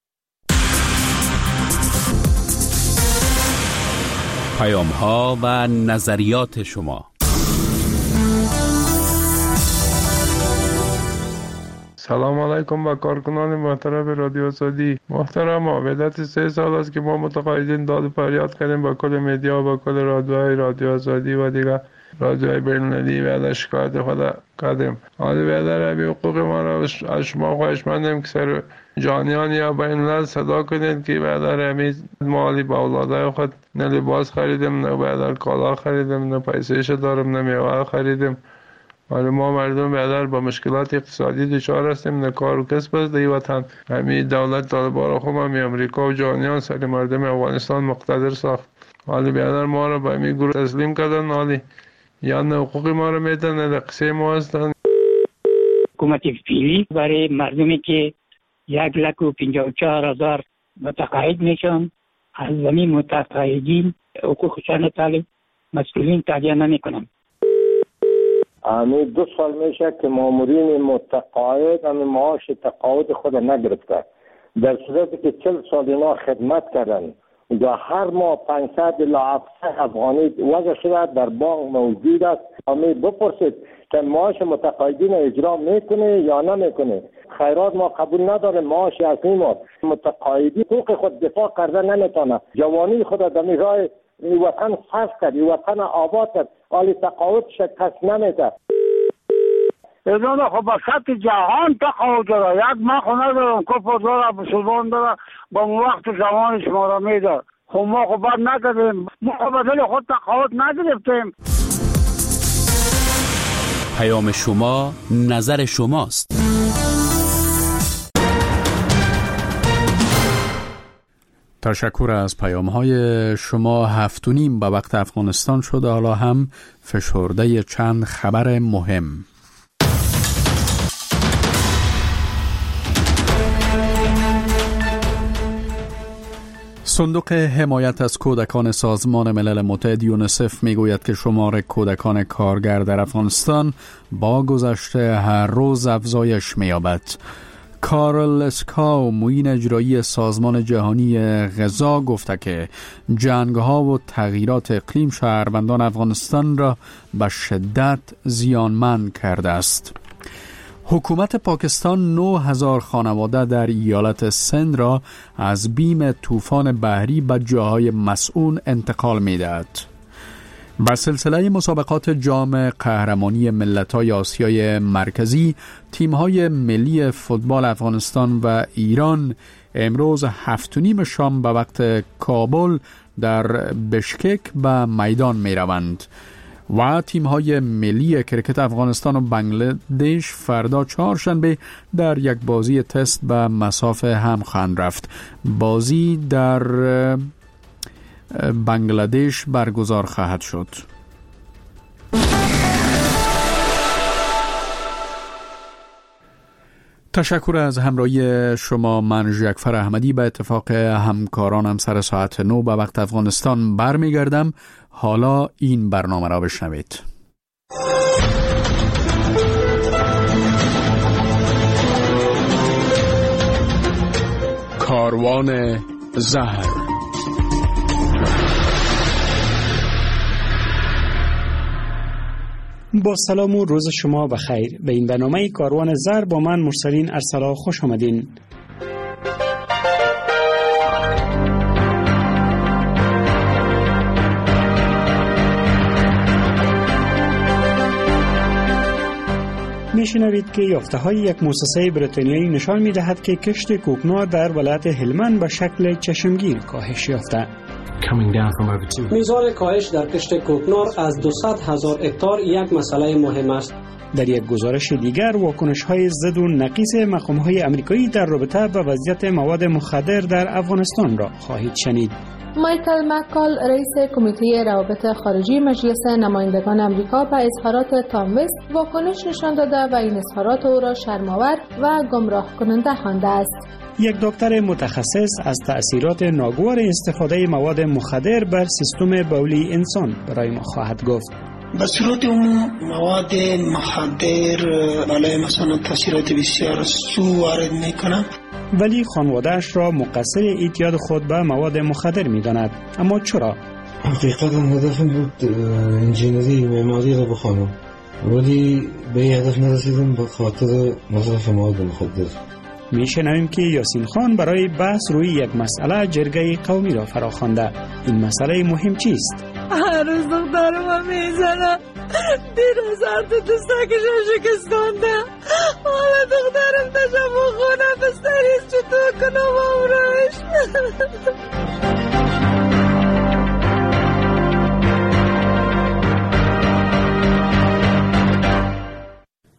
پیام‌ها و نظریات شما. سلام علیکم با کارکنان محترم رادیو آزادی. محترم، مدت 3 سال است که ما متقاعدین داد و فریاد کردیم با کل مدیا و با کل رادیوهای رادیو آزادی و دیگر رادیوهای بین‌المللی و شکایت خود کردیم. حالا بیادر همین حقوق ما را از شما خواهشمندیم که سر جانیان یا بین‌الملل صدا کنید که بیادر همین مالی با اولادای خود نه لباس خریدیم، نه بیادر کالا خریدیم، نه پیسه‌اش دارم، نه میوه خریدیم. حالا ما مردم بیادر با مشکلات اقتصادی دچار هستیم، نه کار و کسب است در وطن. همین دولت طالبان را خوب هم امریکا و جهانیان سر مردم افغانستان مقتدر ساخت. حالا بیادر ما را به همین گروه تسلیم کردن، حالی یا نه حقوق ما را میدن نه قصه ما هستن. حکومت فعلی برای مردمی که 1,54,000 متقاعد میشن. از زمین متقاعدین حقوقشان طالب مسئولین تهیه نمیکنن. همین 2 سال میشه که مامورین متقاعد همین معاش تقاعد خود نگرفته، در صورتی که 40 سال اینا خدمت کردن و هر ماه 500 الی 700 افغانی وضع شده در بانک موجود است. همین بپرسید که معاش متقاعدین اجرا میکنه یا نمیکنه. خیرات ما قبول نداره، معاش اصلی ما متقاعدی حقوق خود دفاع کرده نمیتونه. جوانی خود در راه وطن صرف کرد، وطن آباد کرد، حالی تقاعد شکست نمیده. اینا خب با سطح جهان تقاعد داره. یک ما خونه دارم کفر داره بسودان داره با وقت زمان شما را میده. خب ما خب باید نکردیم، ما خب بدل خود تقاعد نگرفتیم. پیام شما نظر شماست. تشکر از پیام‌های شما. 7:30 به وقت افغانستان شده. حالا هم فشرده چند خبر مهم. صندوق حمایت از کودکان سازمان ملل متحد یونیسف میگوید که شمار کودکان کارگر در افغانستان با گذشت هر روز افزایش می‌یابد. کارل اسکاو، معین اجرایی سازمان جهانی غذا، گفته که جنگ‌ها و تغییرات اقلیم شهروندان افغانستان را به شدت زیانمند کرده است. حکومت پاکستان 9000 خانواده در ایالت سند را از بیم طوفان بحری به جاهای مسئول انتقال می‌دهد. با سلسله مسابقات جام قهرمانی ملت‌های آسیای مرکزی، تیم‌های ملی فوتبال افغانستان و ایران امروز 7:30 شام به وقت کابل در بشکک به میدان می‌روند و تیم‌های ملی کرکت افغانستان و بنگلادش فردا چهارشنبه در یک بازی تست به مسافه هم خواهند رفت. بازی در بنگلادش برگزار خواهد شد. تشکر از همراهی شما. من ژکفر احمدی به اتفاق همکارانم سر ساعت 9 به وقت افغانستان برمیگردم. حالا این برنامه را بشنوید. کاروان زهر. با سلام و روز شما بخیر. به این برنامه کاروان زر با من مرسلین ارسلا خوش آمدین. میشنوید که یافته‌های یک مؤسسه بریتانیایی نشان می‌دهد که کشت کوکنار در ولایت هلمند به شکل چشمگیر کاهش یافته. میزان کاهش در کشت کوکنار از 200,000 هکتار یک مسئله مهم است. در یک گزارش دیگر واکنش‌های ضد و نقیض مقام‌های آمریکایی در رابطه با وضعیت مواد مخدر در افغانستان را خواهید شنید. مایکل مکال، رئیس کمیته روابط خارجی مجلس نمایندگان آمریکا، به اظهارات تام وست واکنش نشان داده و این اظهارات او را شرم‌آور و گمراه کننده خوانده است. یک دکتر متخصص از تأثیرات ناگوار استفاده مواد مخدر بر سیستم بولی انسان برای ما خواهد گفت. به صورت عموم مواد مخدر برای مثلا تاثیرات بسیار سو وارد میکنه، ولی خانواده‌اش را مقصر اعتیاد خود به مواد مخدر می‌داند. اما چرا؟ حقیقتا هدفم بود انجینری معماری را بخوانم، ولی به این هدف نرسیدم به خاطر مصرف مواد مخدر. میشنویم که یاسین خان برای بحث روی یک مسئله جرگه قومی را فراخوانده. این مسئله مهم چیست؟ هر روز دخترم میزنه، دیروز هر دو سگشم شکستانده. حالا دخترم تشبه خونه بستریز چطور کنم امروش.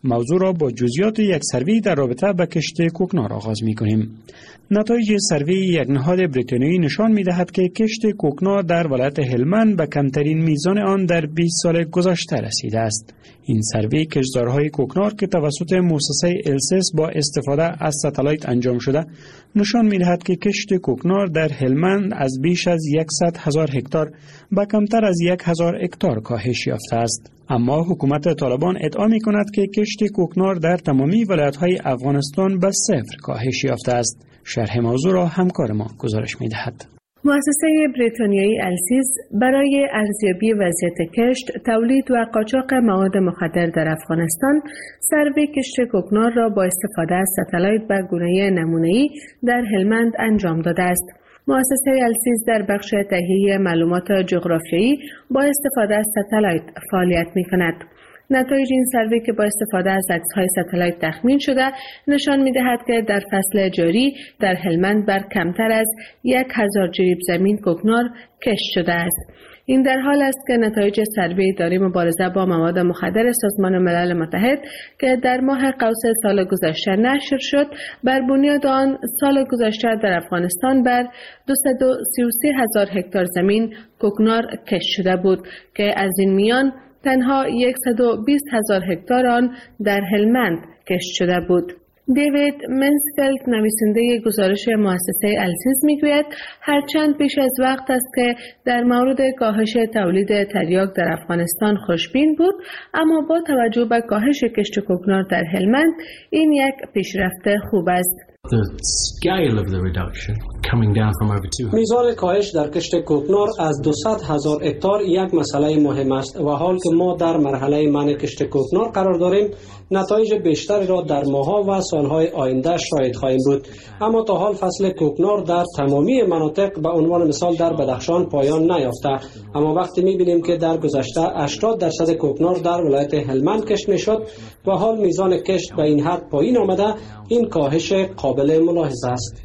موضوع را با جزئیات یک سروی در رابطه با کشت کوکنار آغاز می‌کنیم. نتایج سروی یک نهاد بریتانیایی نشان می‌دهد که کشت کوکنار در ولایت هلمند به کمترین میزان آن در 20 سال گذشته رسیده است. این سروی کشتزارهای کوکنار که توسط مؤسسه السس با استفاده از ستلایت انجام شده نشان می‌دهد که کشت کوکنار در هلمند از بیش از 100,000 هکتار به کمتر از 1,000 هکتار کاهش یافته است. اما حکومت طالبان ادعا می‌کند که کشت کوکنار در تمامی ولایت‌های افغانستان به صفر کاهش یافته است. شرح موضوع را همکار ما گزارش می‌دهد. مؤسسه بریتانیایی السیز برای ارزیابی وضعیت کشت، تولید و قاچاق مواد مخدر در افغانستان، سروی کشت کوکنار را با استفاده از ستلایت به گونه نمونه‌ای در هلمند انجام داده است. مؤسسه السیز در بخش تهیه معلومات جغرافیایی با استفاده از ستلایت فعالیت می‌کند. نتایج این سروی که با استفاده از عکس‌های ستلایت تخمین شده نشان می‌دهد که در فصل جاری در هلمند بر کمتر از 1,000 جریب زمین کوکنار کشت شده است. این در حال است که نتایج سروی اداره مبارزه با مواد مخدر سازمان ملل متحد که در ماه قوس سال گذشته نشر شد، بر بنیاد آن سال گذشته در افغانستان بر 233,000 هکتار زمین کوکنار کشت شده بود که از این میان تنها 120,000 هکتار آن در هلمند کشت شده بود. دیوید منسفیلد، نویسنده گزارش مؤسسه السیز، میگوید هرچند پیش از وقت است که در مورد کاهش تولید تریاک در افغانستان خوشبین بود، اما با توجه به کاهش کشت کوکنار در هلمند این یک پیشرفت خوب است. میزان کاهش در کشت کوکنار از 200,000 هکتار یک مسئله مهم است و حال که ما در مرحله منع کشت کوکنار قرار داریم، نتایج بیشتری را در ماه‌ها و سالهای آینده شاهد خواهیم بود. اما تا حال فصل کوکنار در تمامی مناطق به عنوان مثال در بدخشان پایان نیافته، اما وقتی می‌بینیم که در گذشته 80% کوکنار در ولایت هلمند کشت می‌شد و حال میزان کشت به این حد پایین آمده، این کاهش قابل ملاحظه است.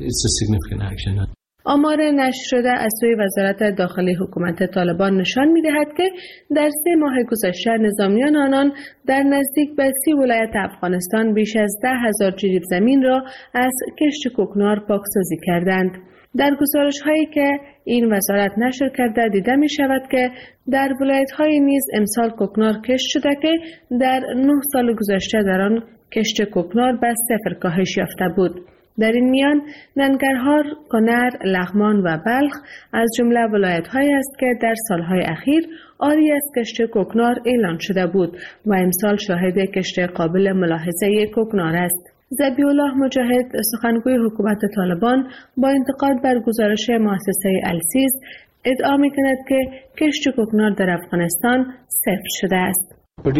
آمار نشر شده از سوی وزارت داخلی حکومت طالبان نشان می‌دهد که در 3 ماه گذشته نظامیان آنان در نزدیک به 30 ولایت افغانستان بیش از 10,000 جریب زمین را از کشت کوکنار پاکسازی کردند. در گزارش‌هایی که این وزارت نشر کرده دیده می‌شود که در ولایت‌های نیز امسال کوکنار کشت شده که در 9 سال گذشته در آن کشت کوکنار به صفر کاهش یافته بود. در این میان ننگرهار، کنر، لغمان و بلخ از جمله ولایت‌هایی است که در سالهای اخیر عاری از کشت کوکنار اعلان شده بود و امسال شاهد کشت قابل ملاحظه کوکنار است. ذبیح‌الله مجاهد، سخنگوی حکومت طالبان، با انتقاد بر گزارش مؤسسه السیز ادعا می‌کند که کشت کوکنار در افغانستان صفر شده است.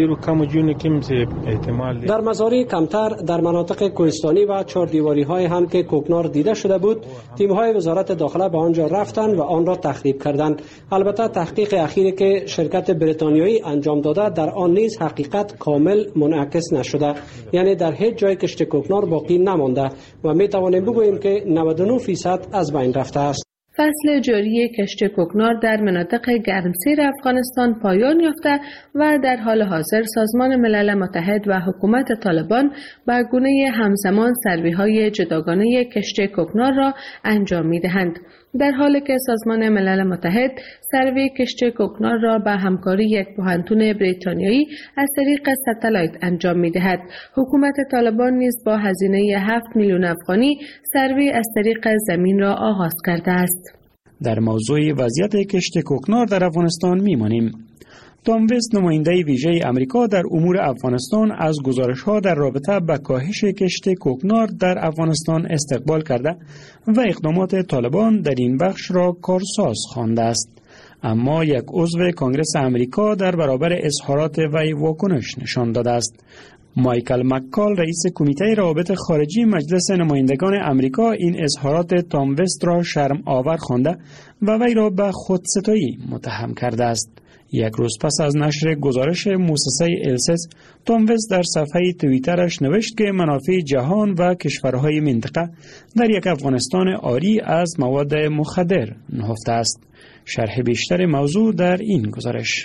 در مزارع کمتر در مناطق کوهستانی و چهاردیواری های هم که کوکنار دیده شده بود، تیم های وزارت داخله به آنجا رفتند و آن را تخریب کردند. البته تحقیق اخیری که شرکت بریتانیایی انجام داده در آن نیز حقیقت کامل منعکس نشده، یعنی در هیچ جای کشت کوکنار باقی نمانده و می توانیم بگوییم که 99% از بین رفته است. فصل جاری کشت کوکنار در مناطق گرمسیر افغانستان پایان یافته و در حال حاضر سازمان ملل متحد و حکومت طالبان به گونه همزمان سروی‌های جداگانه کشت کوکنار را انجام می‌دهند. در حالی که سازمان ملل متحد سروی کشت کوکنار را به همکاری یک پوهنتون بریتانیایی از طریق ستلایت انجام می‌دهد، حکومت طالبان نیز با هزینه 7 میلیون افغانی سروی از طریق زمین را آغاز کرده است. در موضوع وضعیت کشت کوکنار در افغانستان میمانیم. تام وست، نماینده ویژه امریکا در امور افغانستان، از گزارش‌ها در رابطه با کاهش کشت کوکنار در افغانستان استقبال کرده و اقدامات طالبان در این بخش را کارساز خوانده است. اما یک عضو کنگره امریکا در برابر اظهارات وی واکنش نشان داده است. مایکل مکال، رئیس کمیته روابط خارجی مجلس نمایندگان امریکا، این اظهارات تام وست را شرم آور خوانده و وی را به خودستایی متهم کرده است. یک روز پس از نشر گزارش مؤسسه السس، تام وست در صفحه توییترش نوشت که منافع جهان و کشورهای منطقه در یک افغانستان عاری از مواد مخدر نهفته است. شرح بیشتر موضوع در این گزارش.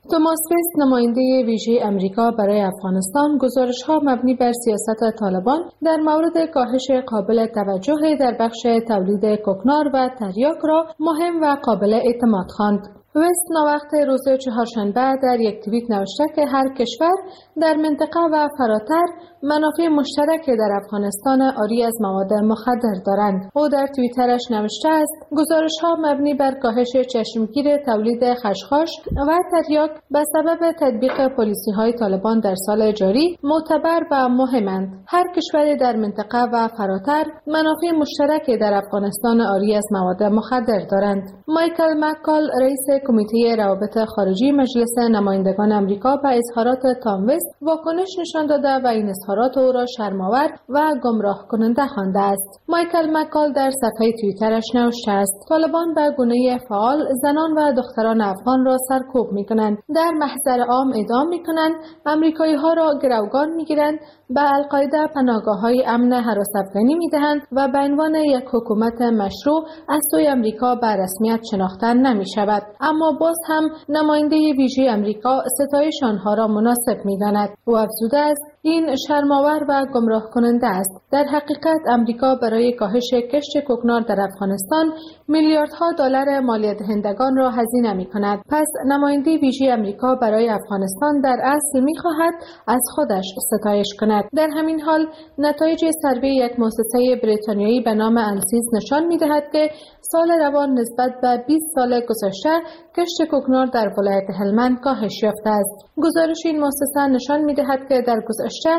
توماس وست، نماینده ویژه امریکا برای افغانستان، گزارش‌ها مبنی بر سیاست طالبان در مورد کاهش قابل توجه در بخش تولید کوکنار و تریاک را مهم و قابل اعتماد خواند. وست ناوقت روز چهارشنبه در یک توییت نوشته که هر کشور در منطقه و فراتر منافع مشترک در افغانستان عاری از مواد مخدر دارند. او در توییترش نوشته است: گزارش‌ها مبنی بر کاهش چشمگیر تولید خشخاش و تریاک به سبب تطبیق پالیسی‌های طالبان در سال جاری معتبر و مهمند. هر کشور در منطقه و فراتر منافع مشترک در افغانستان عاری از مواد مخدر دارند. مایکل مکال، رئیس کمیته روابط خارجی مجلس نمایندگان آمریکا، به اظهارات تام وست واکنش نشان داده و این اظهارات او را شرم‌آور و گمراه کننده خوانده است. مایکل مکال در صفحه توییترش نوشته است: طالبان به گونه فعال زنان و دختران افغان را سرکوب می‌کنند، در محضر عام اعدام می‌کنند، آمریکایی‌ها را گروگان می‌گیرند، به القاعده پناهگاه‌های امن هراس افغانی می‌دهند و به عنوان یک حکومت مشروع از سوی آمریکا به رسمیت شناخته نمی‌شود. اما باز هم نماینده ویژه آمریکا ستایش آنها را مناسب می‌داند. او افزوده است: این شرم‌آور و گمراه کننده است. در حقیقت آمریکا برای کاهش کشت کوکنار در افغانستان میلیاردها دلار مالیات دهندگان را هزینه می‌کند. پس نماینده ویژه آمریکا برای افغانستان در اصل می‌خواهد از خودش ستایش کند. در همین حال نتایج سروی یک مؤسسه بریتانیایی به نام السیز نشان می‌دهد که سال روان نسبت به 20 سال گذشته کشت کوکنار در ولایت هلمند کاهش یافته است. گزارش این مؤسسه نشان می‌دهد که در گذشته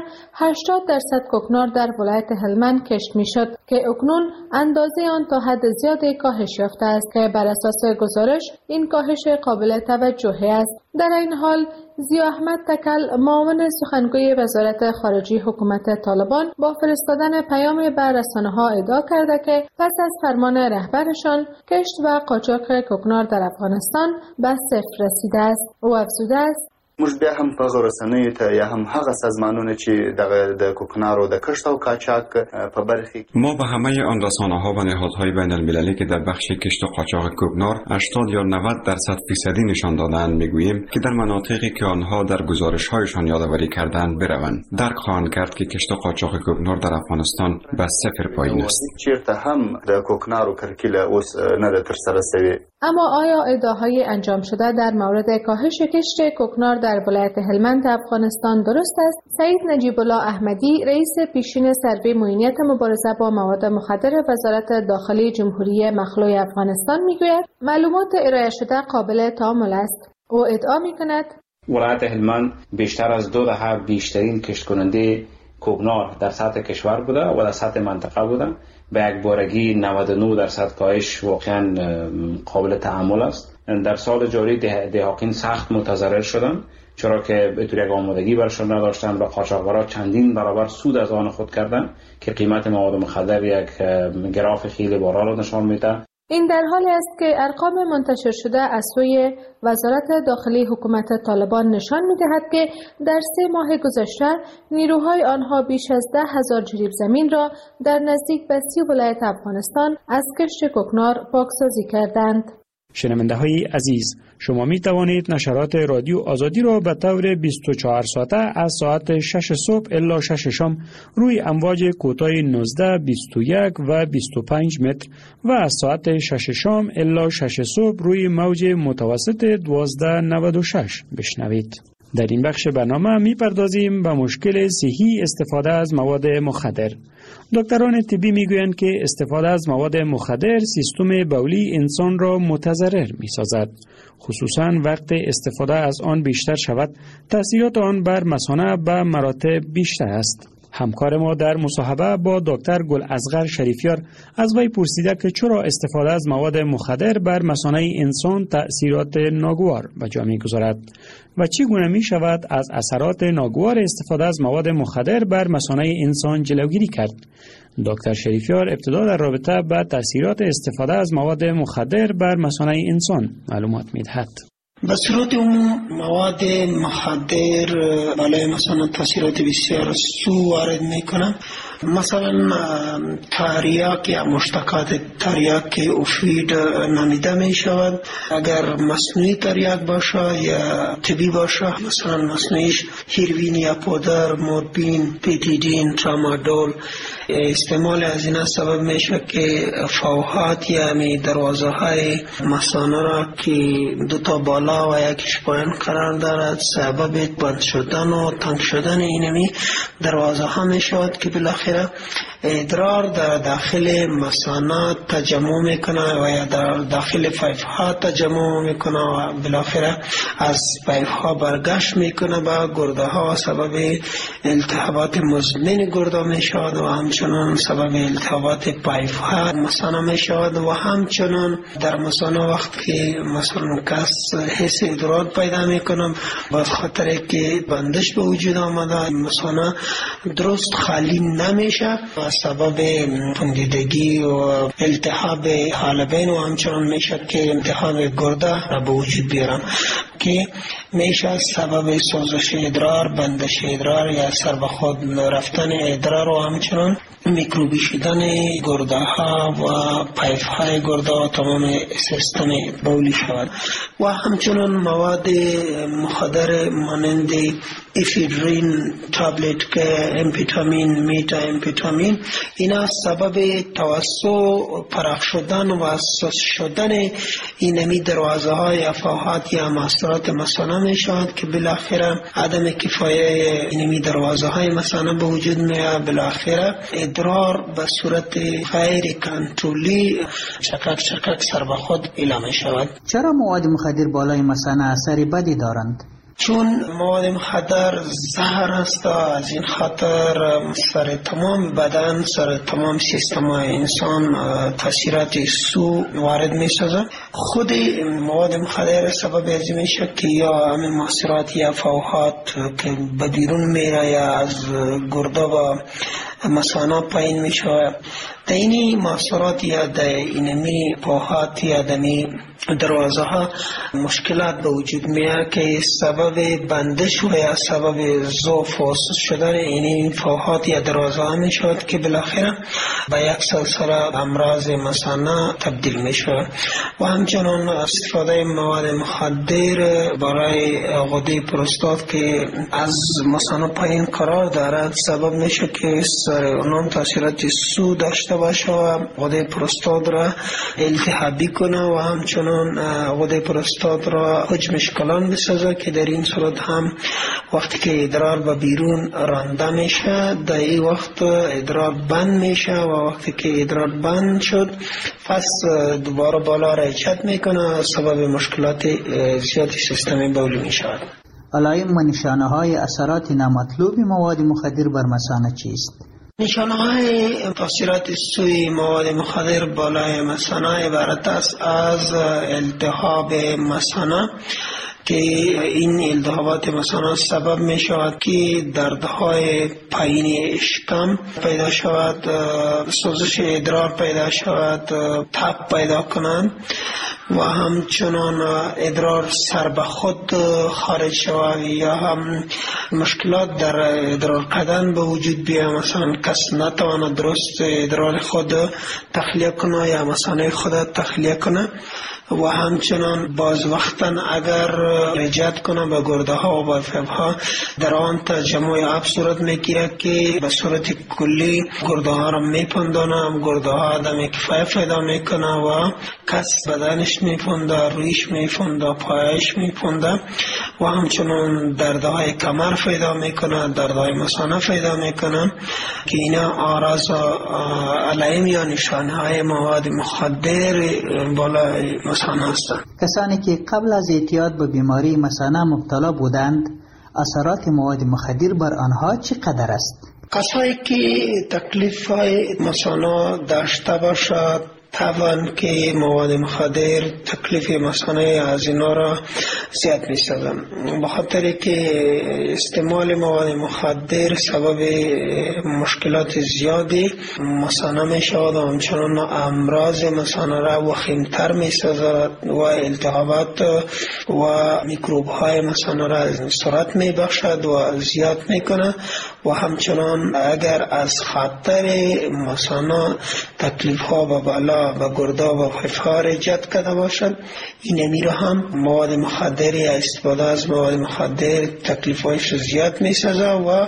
80% کوکنار در ولایت هلمند کشت می‌شد که اکنون اندازه آن تا حد زیادی کاهش یافته است که بر اساس گزارش این کاهش قابل توجهی است. در این حال ضیا احمد تکل، معاون سخنگوی وزارت خارجه حکومت طالبان، با فرستادن پیام به رسانه‌ها ادعا کرده که پس از فرمان رهبرشان کشت و قاچاق کوکنار در افغانستان به صفر رسیده است. او افزوده است: موږ بیا هم په رسنیو ته یا هم هغه سازمانونه چې د کوکنارو د کشت او قاچاق په برخه ما به همه آن رسانه‌ها و نهادهای بین المللی که در بخش کشت و قاچاق کوکنار 80 یا 90% فیصدی نشان دادند میگوییم که در مناطقی که آنها در گزارش‌هایشان یادآوری کردند بروند. درک خواهند کرد که کشت و قاچاق کوکنار در افغانستان به صفر پایین است. چیرته هم د کوکنارو کرکیله اوس نه تر سره شوی. اما آیا ادعاهای انجام شده در مورد کاهش کشت کوکنار در ولایت هلمند افغانستان درست است؟ سعید نجیب الله احمدی، رئیس پیشین سروی معینیت مبارزه با مواد مخدر وزارت داخلی جمهوری مخلوع افغانستان میگوید معلومات ارائه شده قابل تأمل است. او ادعا میکند ولایت هلمند بیشتر از 2 دهه بیشترین کشت کننده کوکنار در سطح کشور بوده و در سطح منطقه بوده. به یک بارگی 99% کاهش واقعا قابل تأمل است. در سال جاری دهاقین سخت متضرر شدند، چرا که به طور یک آمادگی برشان نداشتند و قاچاقبران چندین برابر سود از آن خود کردند که قیمت مواد مخدر یک گراف خیلی بالا را نشان میده. این در حالی است که ارقام منتشر شده از سوی وزارت داخلی حکومت طالبان نشان می‌دهد که در 3 ماه گذشته نیروهای آنها بیش از 10,000 جریب زمین را در نزدیک به 30 ولایت افغانستان از کشت کوکنار پاکسازی کردند. شنونده های عزیز، شما می توانید نشرات رادیو آزادی را به طور 24 ساعته از ساعت 6 صبح الی 6 شام روی امواج کوتاه 19، 21 و 25 متر و از ساعت 6 شام الی 6 صبح روی موج متوسط 1296 بشنوید. در این بخش برنامه می‌پردازیم به مشکل صحی استفاده از مواد مخدر. دکتران طبی میگویند که استفاده از مواد مخدر سیستم بولی انسان را متضرر می‌سازد. خصوصاً وقت استفاده از آن بیشتر شود، تأثیرات آن بر مثانه به مراتب بیشتر است. همکار ما در مصاحبه با دکتر گلاصغر شریفیار از وی پرسیده که چرا استفاده از مواد مخدر بر مثانه انسان تأثیرات ناگوار به جا می‌گذارد و چگونه می‌شود از اثرات ناگوار استفاده از مواد مخدر بر مثانه انسان جلوگیری کرد. دکتر شریفیار ابتدا در رابطه با تأثیرات استفاده از مواد مخدر بر مثانه انسان معلومات می‌دهد. به صورت عموم مواد مخدر برای مثلا تاثیرات بسیار سو وارد میکنن. مثلا تریاک یا مشتقات تریاک که اوفید نامیده می شود. اگر مصنوعی تریاک باشه یا طبی باشه، مثلا مصنوعیش هیروین یا پودر، مورفین، پیتیدین، ترامادول، استعمال از این سبب میشه که فوحات یعنی دروازه های مثانه را که دوتا بالا و یکیش پایین قرار دارد سبب بند شدن و تنگ شدن اینمی دروازه ها میشود که بالاخره ادرار در داخل مثانه تجمع میکنه و یا در داخل پیپ ها تجمع میکنه و بالاخره از پیپ ها برگشت میکنه به گرده ها و سبب التهابات مزمن گرده میشود و همچنان سبب التهابات پیپ ها مثانه میشود و همچنان در مثانه وقت که مثلا کس حس ادرار پیدا میکنه به خاطر که بندش به وجود آمده مثانه درست خالی نمیشه و سبب پوندیدگی و التهاب حالبین و همچنان میشه که التهاب گرده را به وجود بیارن که میشه سبب سوزش ادرار، بندش ادرار یا سر به خود رفتن ادرار و همچنان میکروبی شدن گرده ها و پیپ های گرده و تمام سیستم بولی شود و همچنان مواد مخدر مانند افیدرین تابلت که امفیتامین، میتا امفیتامین، اینا سبب توسع پرخ شدن و اساس شدن اینمی دروازه های افاحات یا ماسرات مثانه می شود که بالاخره عدم کفایه اینمی دروازه های مثانه به وجود میاد. بالاخره ادرار به صورت غیر کنترلی چکک سر به خود اعلام می شود. چرا مواد مخدر بالای مثانه اثر بدی دارند؟ چون مواد مخدر زهر است، از این خاطر سر تمام بدن، سر تمام سیستم انسان تاثیرات سو وارد می سازد. خود مواد مخدر سبب از این میشه که یا همین مؤثرات یا فوحات که به بیرون میره یا از گرده و مثانه پایین می شود. در این مؤثرات یا در اینمی فوحات یا دمی دروازه ها مشکلات به وجود میاد که سبب بندش و یا سبب ضعف و سست شدن این فوحات یا دروازه ها می شود که بالاخره به یک سلسله امراض مثانه تبدیل می شود. و همچنان استفاده مواد مخدر برای غده پروستات که از مثانه پایین قرار دارد سبب میشه که سر اونم تاثیرات سو داشته باشه و غده پروستات را التهابی کنه و همچنان غده پروستات را حجمش کلان بسازه که در این صورت هم وقتی که ادرار به بیرون رانده میشه در این وقت ادرار بند میشه و وقتی که ادرار بند شد پس دوباره بالا حرکت میکنه سبب مشکلات زیادی سیستم بولی میشود. علائم و نشانه های اثرات نامطلوب مواد مخدر بر مثانه چیست؟ نشانه های تاثیرات سوی مواد مخدر بالای مثانه عبارت است از التهاب مثانه که این التهابات مثلا سبب می شود که دردهای پایین اشکم پیدا شود، سوزش ادرار پیدا شود، تب پیدا کنند و همچنان ادرار سر به خود خارج شود یا هم مشکلات در ادرار کردن به وجود بیاید. مثلا کس نتواند درست ادرار خود تخلیه کنه یا مثلا خود تخلیه کنه و همچنان باز وقتا اگر رجعت کنه به گرده ها و به فیب ها در آن تجمع آب صورت میگیره که به صورت کلی گرده ها را میپندانه، گرده ها آدم کفایه پیدا میکنه و کس بدنش میپنده، رویش میپنده، پایش میپنده و همچنان دردهای کمر پیدا میکنه، دردهای مثانه پیدا میکنه که اینا آراز علائم یا نشانه های مواد مخدر بالای مثانه هستند. کسانی که قبل از اعتیاد به بیماری مثانه مبتلا بودند اثرات مواد مخدر بر آنها چقدر است؟ کسایی که تکلیف های مثانه داشته باشد طبعا که مواد مخدر تکلیف مثانه از اینا را زیاد می سازم، بخاطر که استعمال مواد مخدر سبب مشکلات زیادی مثانه می شود و همچنان امراض مثانه را وخیمتر می سازد و التهابات و میکروب های مثانه را از سرعت می بخشد و زیاد می کنه و همچنان اگر از خاطر مثلا تکلیف ها و بالا و گردا و فشار ایجاد کرده باشد، این میره هم مواد مخدر یا استفاده از مواد مخدر تکلیف هایش زیاد می سازه و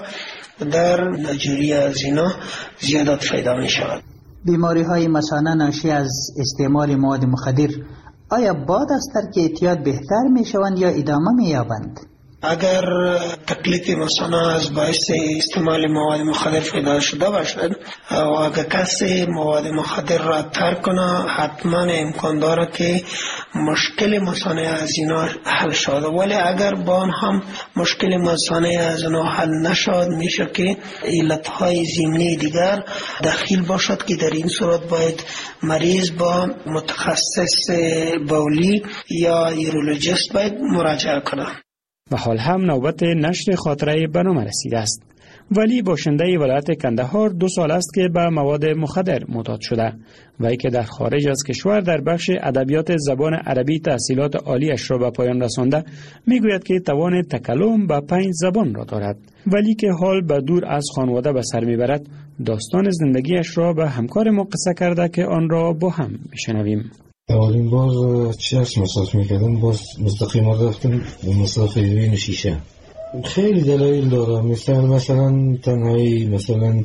در نجوری از اینا زیادت پیدا می شود. بیماری های مثانه ناشی از استعمال مواد مخدر آیا بعد از ترک اعتیاد بهتر می شوند یا ادامه می یابند؟ اگر تکلیف مثلا از باعث استعمال مواد مخدر پیدا شده باشد و اگر کسی مواد مخدر را ترک کنه، حتما امکان داره که مشکل مثانه از اینا حل شده. ولی اگر با آن هم مشکل مثانه از اینا حل نشد، میشه که علتهای ضمنی دیگر دخیل باشد که در این صورت باید مریض با متخصص بولی یا یورولوژیست باید مراجعه کنه. و حال هم نوبت نشر خاطره برنامه رسیده است. ولی باشنده ولایت کندهار 2 سال است که به مواد مخدر معتاد شده و ای که در خارج از کشور در بخش ادبیات زبان عربی تحصیلات عالیش را به پایان رسانده، میگوید که توان تکلم به 5 زبان را دارد، ولی که حال به دور از خانواده به سر میبرد. داستان زندگیش را به همکار ما قصه کرده که آن را با هم میشنویم. اولین بار چرس مصرف میکردم، باز مستقیم رفتم به مصرف هروئین شیشه. خیلی دلایل داره، مثلا تنهایی، مثلا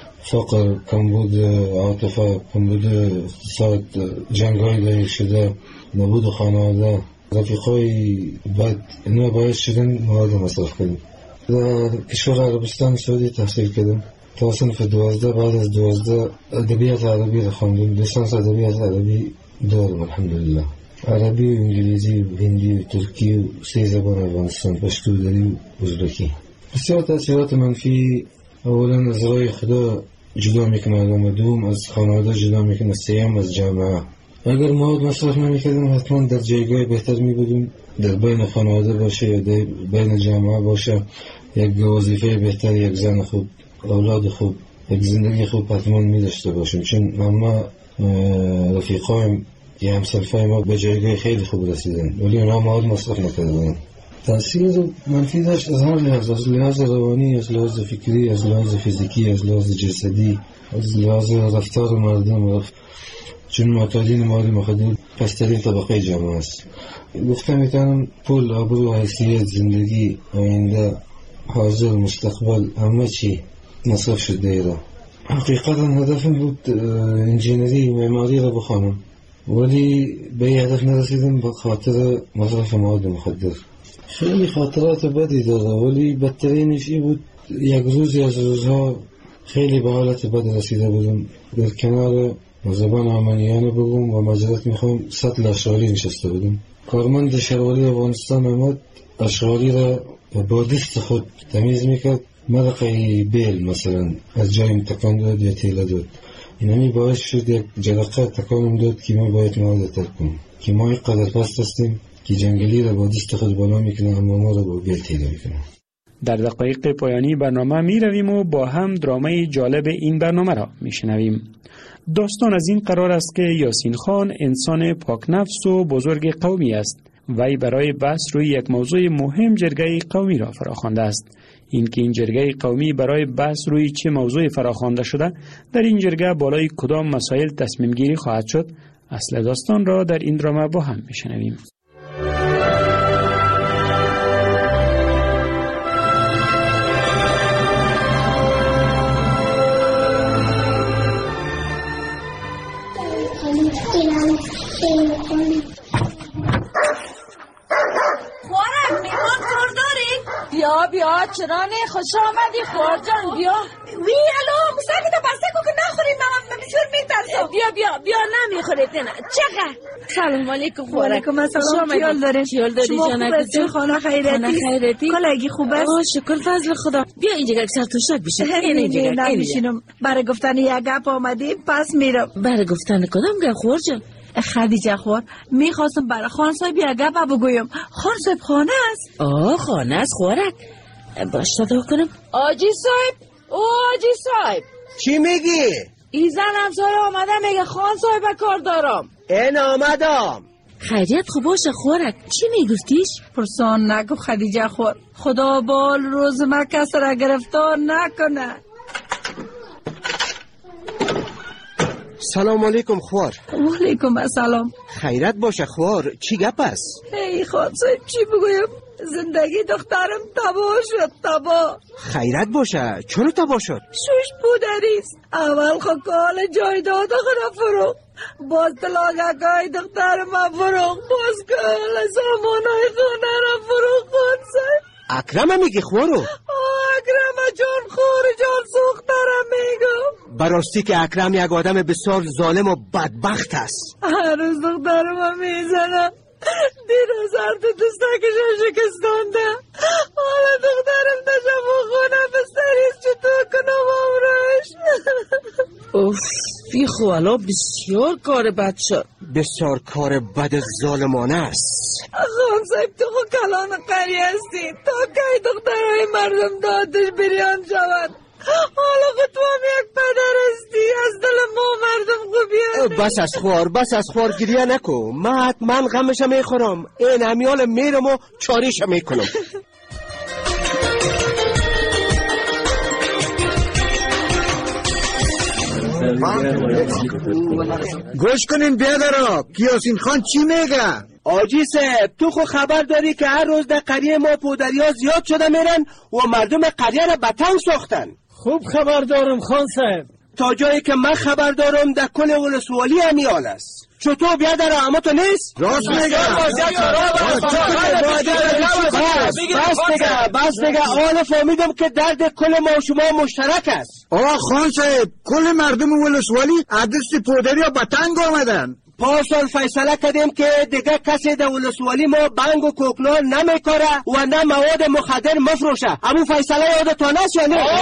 فقر، کمبود عاطفه، کمبود اقتصاد، جنگ‌های دایر شده، نبود خانواده، رفیقای بد، اینا باعث شدن مواد مصرف کردم. در کشور عربستان سعودی تحصیل کردم تا صنف 12، بعد از 12 ادبیات عربی را خواندم، لیسانس ادبیات عربی دارم الحمدلله. عربی و انگلیسی و هندی و ترکی و 3 زبان افغانستان، پشتو، دری و ازبکی. بسیار تاثیرات منفی. اولا از راه خدا جدا میکنه آدم، دوم از خانواده جدا میکنه، سوم از جامعه. اگر مواد مصرف نمیکردم حتما در جایگاه بهتر میبودم، در بین خانواده باشه یا در بین جامعه باشه، یک وظیفه بهتر، یک زن خوب، اولاد خوب، یک زندگی خوب حتما میداشته باشم، چون همه رفیقایم یا همسلفای ما به جایگاه خیلی خوب رسیدن ولی اونا مواد مصرف نکردن. تاثیر منفی داشت از هر لحاظ، از لحاظ روانی، از لحاظ فکری، از لحاظ فیزیکی، از لحاظ جسدی، از لحاظ رفتار مردم. چون معتادین مواد مخدر پسترین طبقه جامعه است. گفتم میتونم پول، آبرو، حیثیت، زندگی، آینده، حاضر، مستقبل، همه چی مصرف شده ایران. حقیقتا هدفم بود انجینری، معماری را بخوانم، ولی به این هدف نرسیدم به خاطر مصرف مواد مخدر. خیلی خاطرات بدی داره، ولی بدترینش این بود یک روزی از روزها خیلی به حالت بد رسیده بودم. در کنار زبان آمنیانه بگم و مجرد میخوام سطل اشغالی نشسته بودم. کارمند شهرواری افغانستان آمد، اشغالی را با دست خود تمیز میکرد، مرقه بیل مثلا از جایم تکان داد یا تیله داد. اینمی باعث شد یک جرقه تکانم داد که ما باید مواد ترک کنم، که ما اینقدر پست هستیم که جنگلی را با دست خود بالا میکنه اما ما را با بیل تیله میکنه. در دقایق پایانی برنامه می رویم و با هم درامه جالب این برنامه را می شنویم. داستان از این قرار است که یاسین خان انسان پاک نفس و بزرگ قومی است. وی برای بحث روی یک موضوع مهم جرگه قومی را فراخوانده است. این جرگه قومی برای بحث روی چه موضوع فراخوانده شده، در این جرگه بالای کدام مسائل تصمیم گیری خواهد شد، اصل داستان را در این درامه با هم می شنویم. بیا چرانه خوش آمدی خورجان، بیا. وی الو مساعدی تا بسته کو که نخوریم، من بسیار میترسم. بیا نمیخورید نه. چقدر؟ سلام علیکم خورک. علیکم السلام. خیال داری جانک جو؟ خانه خیرتی کلگی خوب است؟ شکر فضل خدا. بیا اینجا یک سر توشک بشه. اینجا نمیشینم، برای گفتن یک گپ آمدیم پس میرم. برای گفتن کدام گپ خورجان؟ خدیجه خور، میخواستم برای خان صاحب یک گپ بگویم. خان صاحب خانه است؟ خانه است خورک. باش صدا کنم. آجی صاحب، آجی صاحب. چی میگی؟ ای زن همسایه آمده میگه خان صاحب کار دارم. این آمدم. خیریت خوب باشه خورک. چی میگفتیش؟ پرسان نکو خدیجه خور. خدا بال روز ما کس را گرفتار نکنه. سلام علیکم خوار. و علیکم السلام. خیرت باشه خوار، چی گپ است؟ ای خود صاحب چی بگویم؟ زندگی دخترم تباه شد، تباه. خیرت باشه، چون تباه شد؟ شوش پودریست. اول خود کال جایداد خود فروخت، باز طلاقکای دخترم فروخت، باز کال سامانای خونه را فروخت. خود صاحب اکرم میگی خوارو؟ اکرم جان خور جان سوخترم میگم. براستی که اکرم یک آدم بسیار ظالم و بدبخت است. هر روز دخترم میزنم، دیروز هر دستکشم شکستانده. حالا دخترم داشتم و خونه بستریست چطور کنم امرش. اوف بیخو الان بسیار کار بد شد. بسیار کار بد ظالمانه است. خان صاحب تو خود کلان قری هستی، تا که دخترهای مردم دادش بریان شود. حالا خود تو هم یک پدر هستی، از دل ما مردم خوبی. بس از خوار گریه نکو. من غمشم میخورم، این همیال میرم و چاریشم میکنم. گوش کنین بیادرها، کیاسین خان چی میگه؟ آجی صاحب تو خو خبر داری که هر روز در قریه ما پودریا زیاد شده میرن و مردم قریه را به تنگ ساختن. خوب خبر دارم خان صاحب. تا جایی که من خبر دارم در کل ولسوالی همیال است. چطور بیادر اما تو نیست؟ راست میگه. بس دیگه آن فهمیدم که درد کل ما و شما مشترک است. آقا خان صاحب کل مردم ولسوالی عدست پودریا به تنگ آمدن. پارسال فیصله کردیم که دیگه کسی در ولسوالی ما بنگ و کوکنار نمیکاره و نه مواد مخدر مفروشه. همون فیصله یادتان است یا نه؟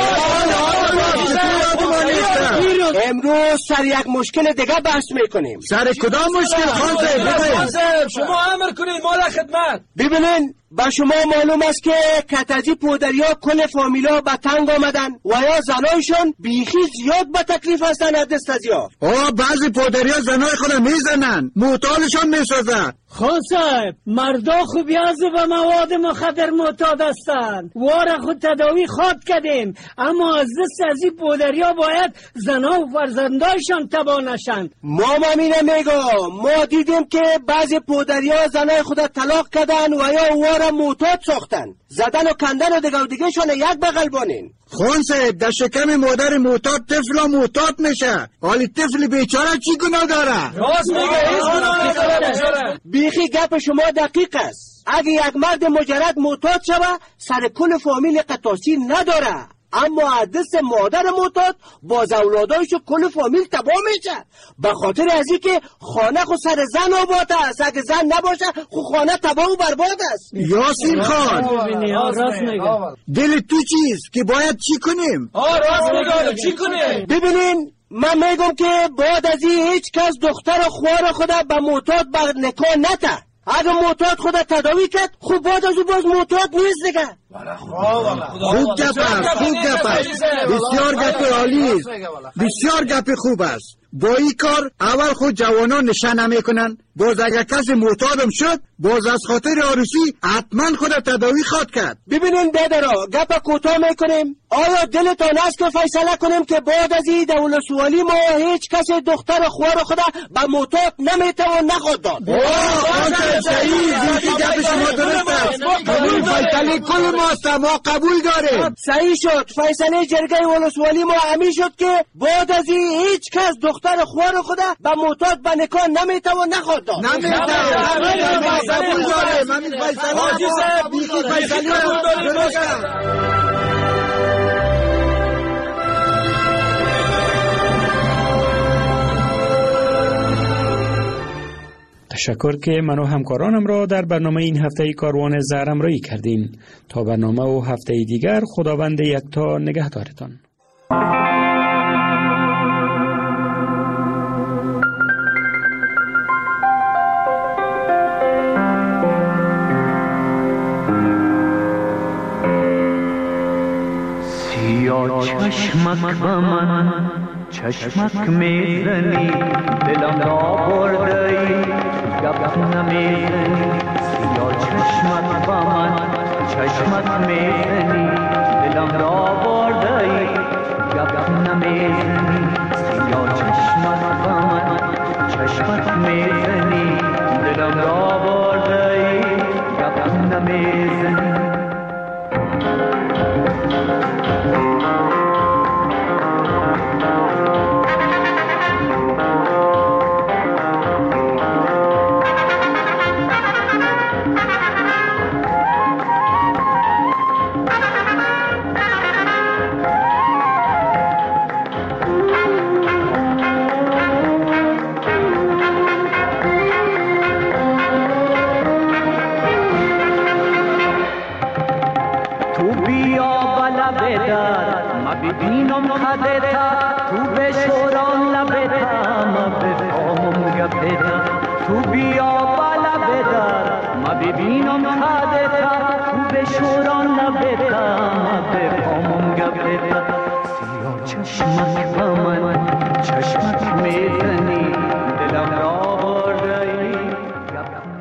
امروز سر یک مشکل دیگه بحث میکنیم. سر کدام مشکل خان صاحب؟ شما امر کنید مال خدمت. ببینین با شما معلوم است که کتازی پودریا کل فامیلا به تنگ آمدن و یا زنایشون بیخی زیاد به تکلیف هستن از دست از یا. بعضی پودریا زنای خود میزنن، معتادشان میسازن. خان صاحب مردا خوب یازه به مواد مخدر معتاد هستند. واره خود تداوی خواد کردیم، اما از دست از این پودریا باید زنا و فرزندایشان تباه نشند. ما همینه میگم، ما دیدیم که بعضی پودریا زنای خود طلاق کردن و یا واره معتاد ساختن، زدن و کندن و دیگه شونه یک بغل بانین. خان صاحب در شکم مادر معتاد طفل معتاد میشه، حالی طفل بیچاره چی گناه داره؟ راست میگه. بیخی گپ شما دقیق است. اگه یک مرد مجرد معتاد شوه سر کل فامیل تاثیر نداره، اما از دست مادر معتاد باز اولادایش کل فامیل تباه میشه. به خاطر از اینکه خانه خود سر زن آباد است، اگه زن نباشه خود خانه تباه و برباد است. یاسین خان دل تو چیست که باید چی کنیم؟ راست میگه چی کنیم؟ ببینین من میگم که باید از این هیچ کس دختر و خوار خود به معتاد بر نکاح نته. اگه معتاد خود تداوی کرد خوب باید از او باز معتاد نیست دیگه. خوب گپ است، بسیار گپ عالی است، بسیار گپ خوب است. با این کار اول خود جوانان نشانه میکنن، باز اگر کسی معتادم شد باز از خاطر عروسی حتما خود تداوی خواد کرد. ببینین بیادرها گپ کوتاه میکنیم. آیا دلتان است که فیصله کنیم که بعد از این دولت سوالی ما هیچ کسی دختر خوار خدا به معتاد نمیتوان نخواد داد؟ صحیح گپ شما درست است. قبول فیصله کل ماست، ما قبول داریم. صحیح شد. فیصله جرگه ولسوالی ما همین شد که بعد از این هیچ کس دختر خوار خدا به معتاد به نکاح نمیتوان نخواد داد. قبول داریم. من فیصله درست است. تشکر که من و همکارانم را در برنامه این هفته کاروان زهرم رایی کردین. تا برنامه و هفته دیگر خداوند یکتا نگهدارتان. سیاه چشمک با من چشمک میزنی دلم را بردهی گپ نمیزنی یا چشمت با من چشمت میزنی دلم را بردی گپ نمیزنی یا چشمت با من چشمت میزنی دلم را بردی گپ نمیزنی ببینم خدتا تو بشوران لبتا ما بفهمم گپتا تو بیا بالا بدار ما ببینم خدتا تو بشوران لبتا ما بفهمم گپتا سیاه چشمت با من چشمت میزنی دلم را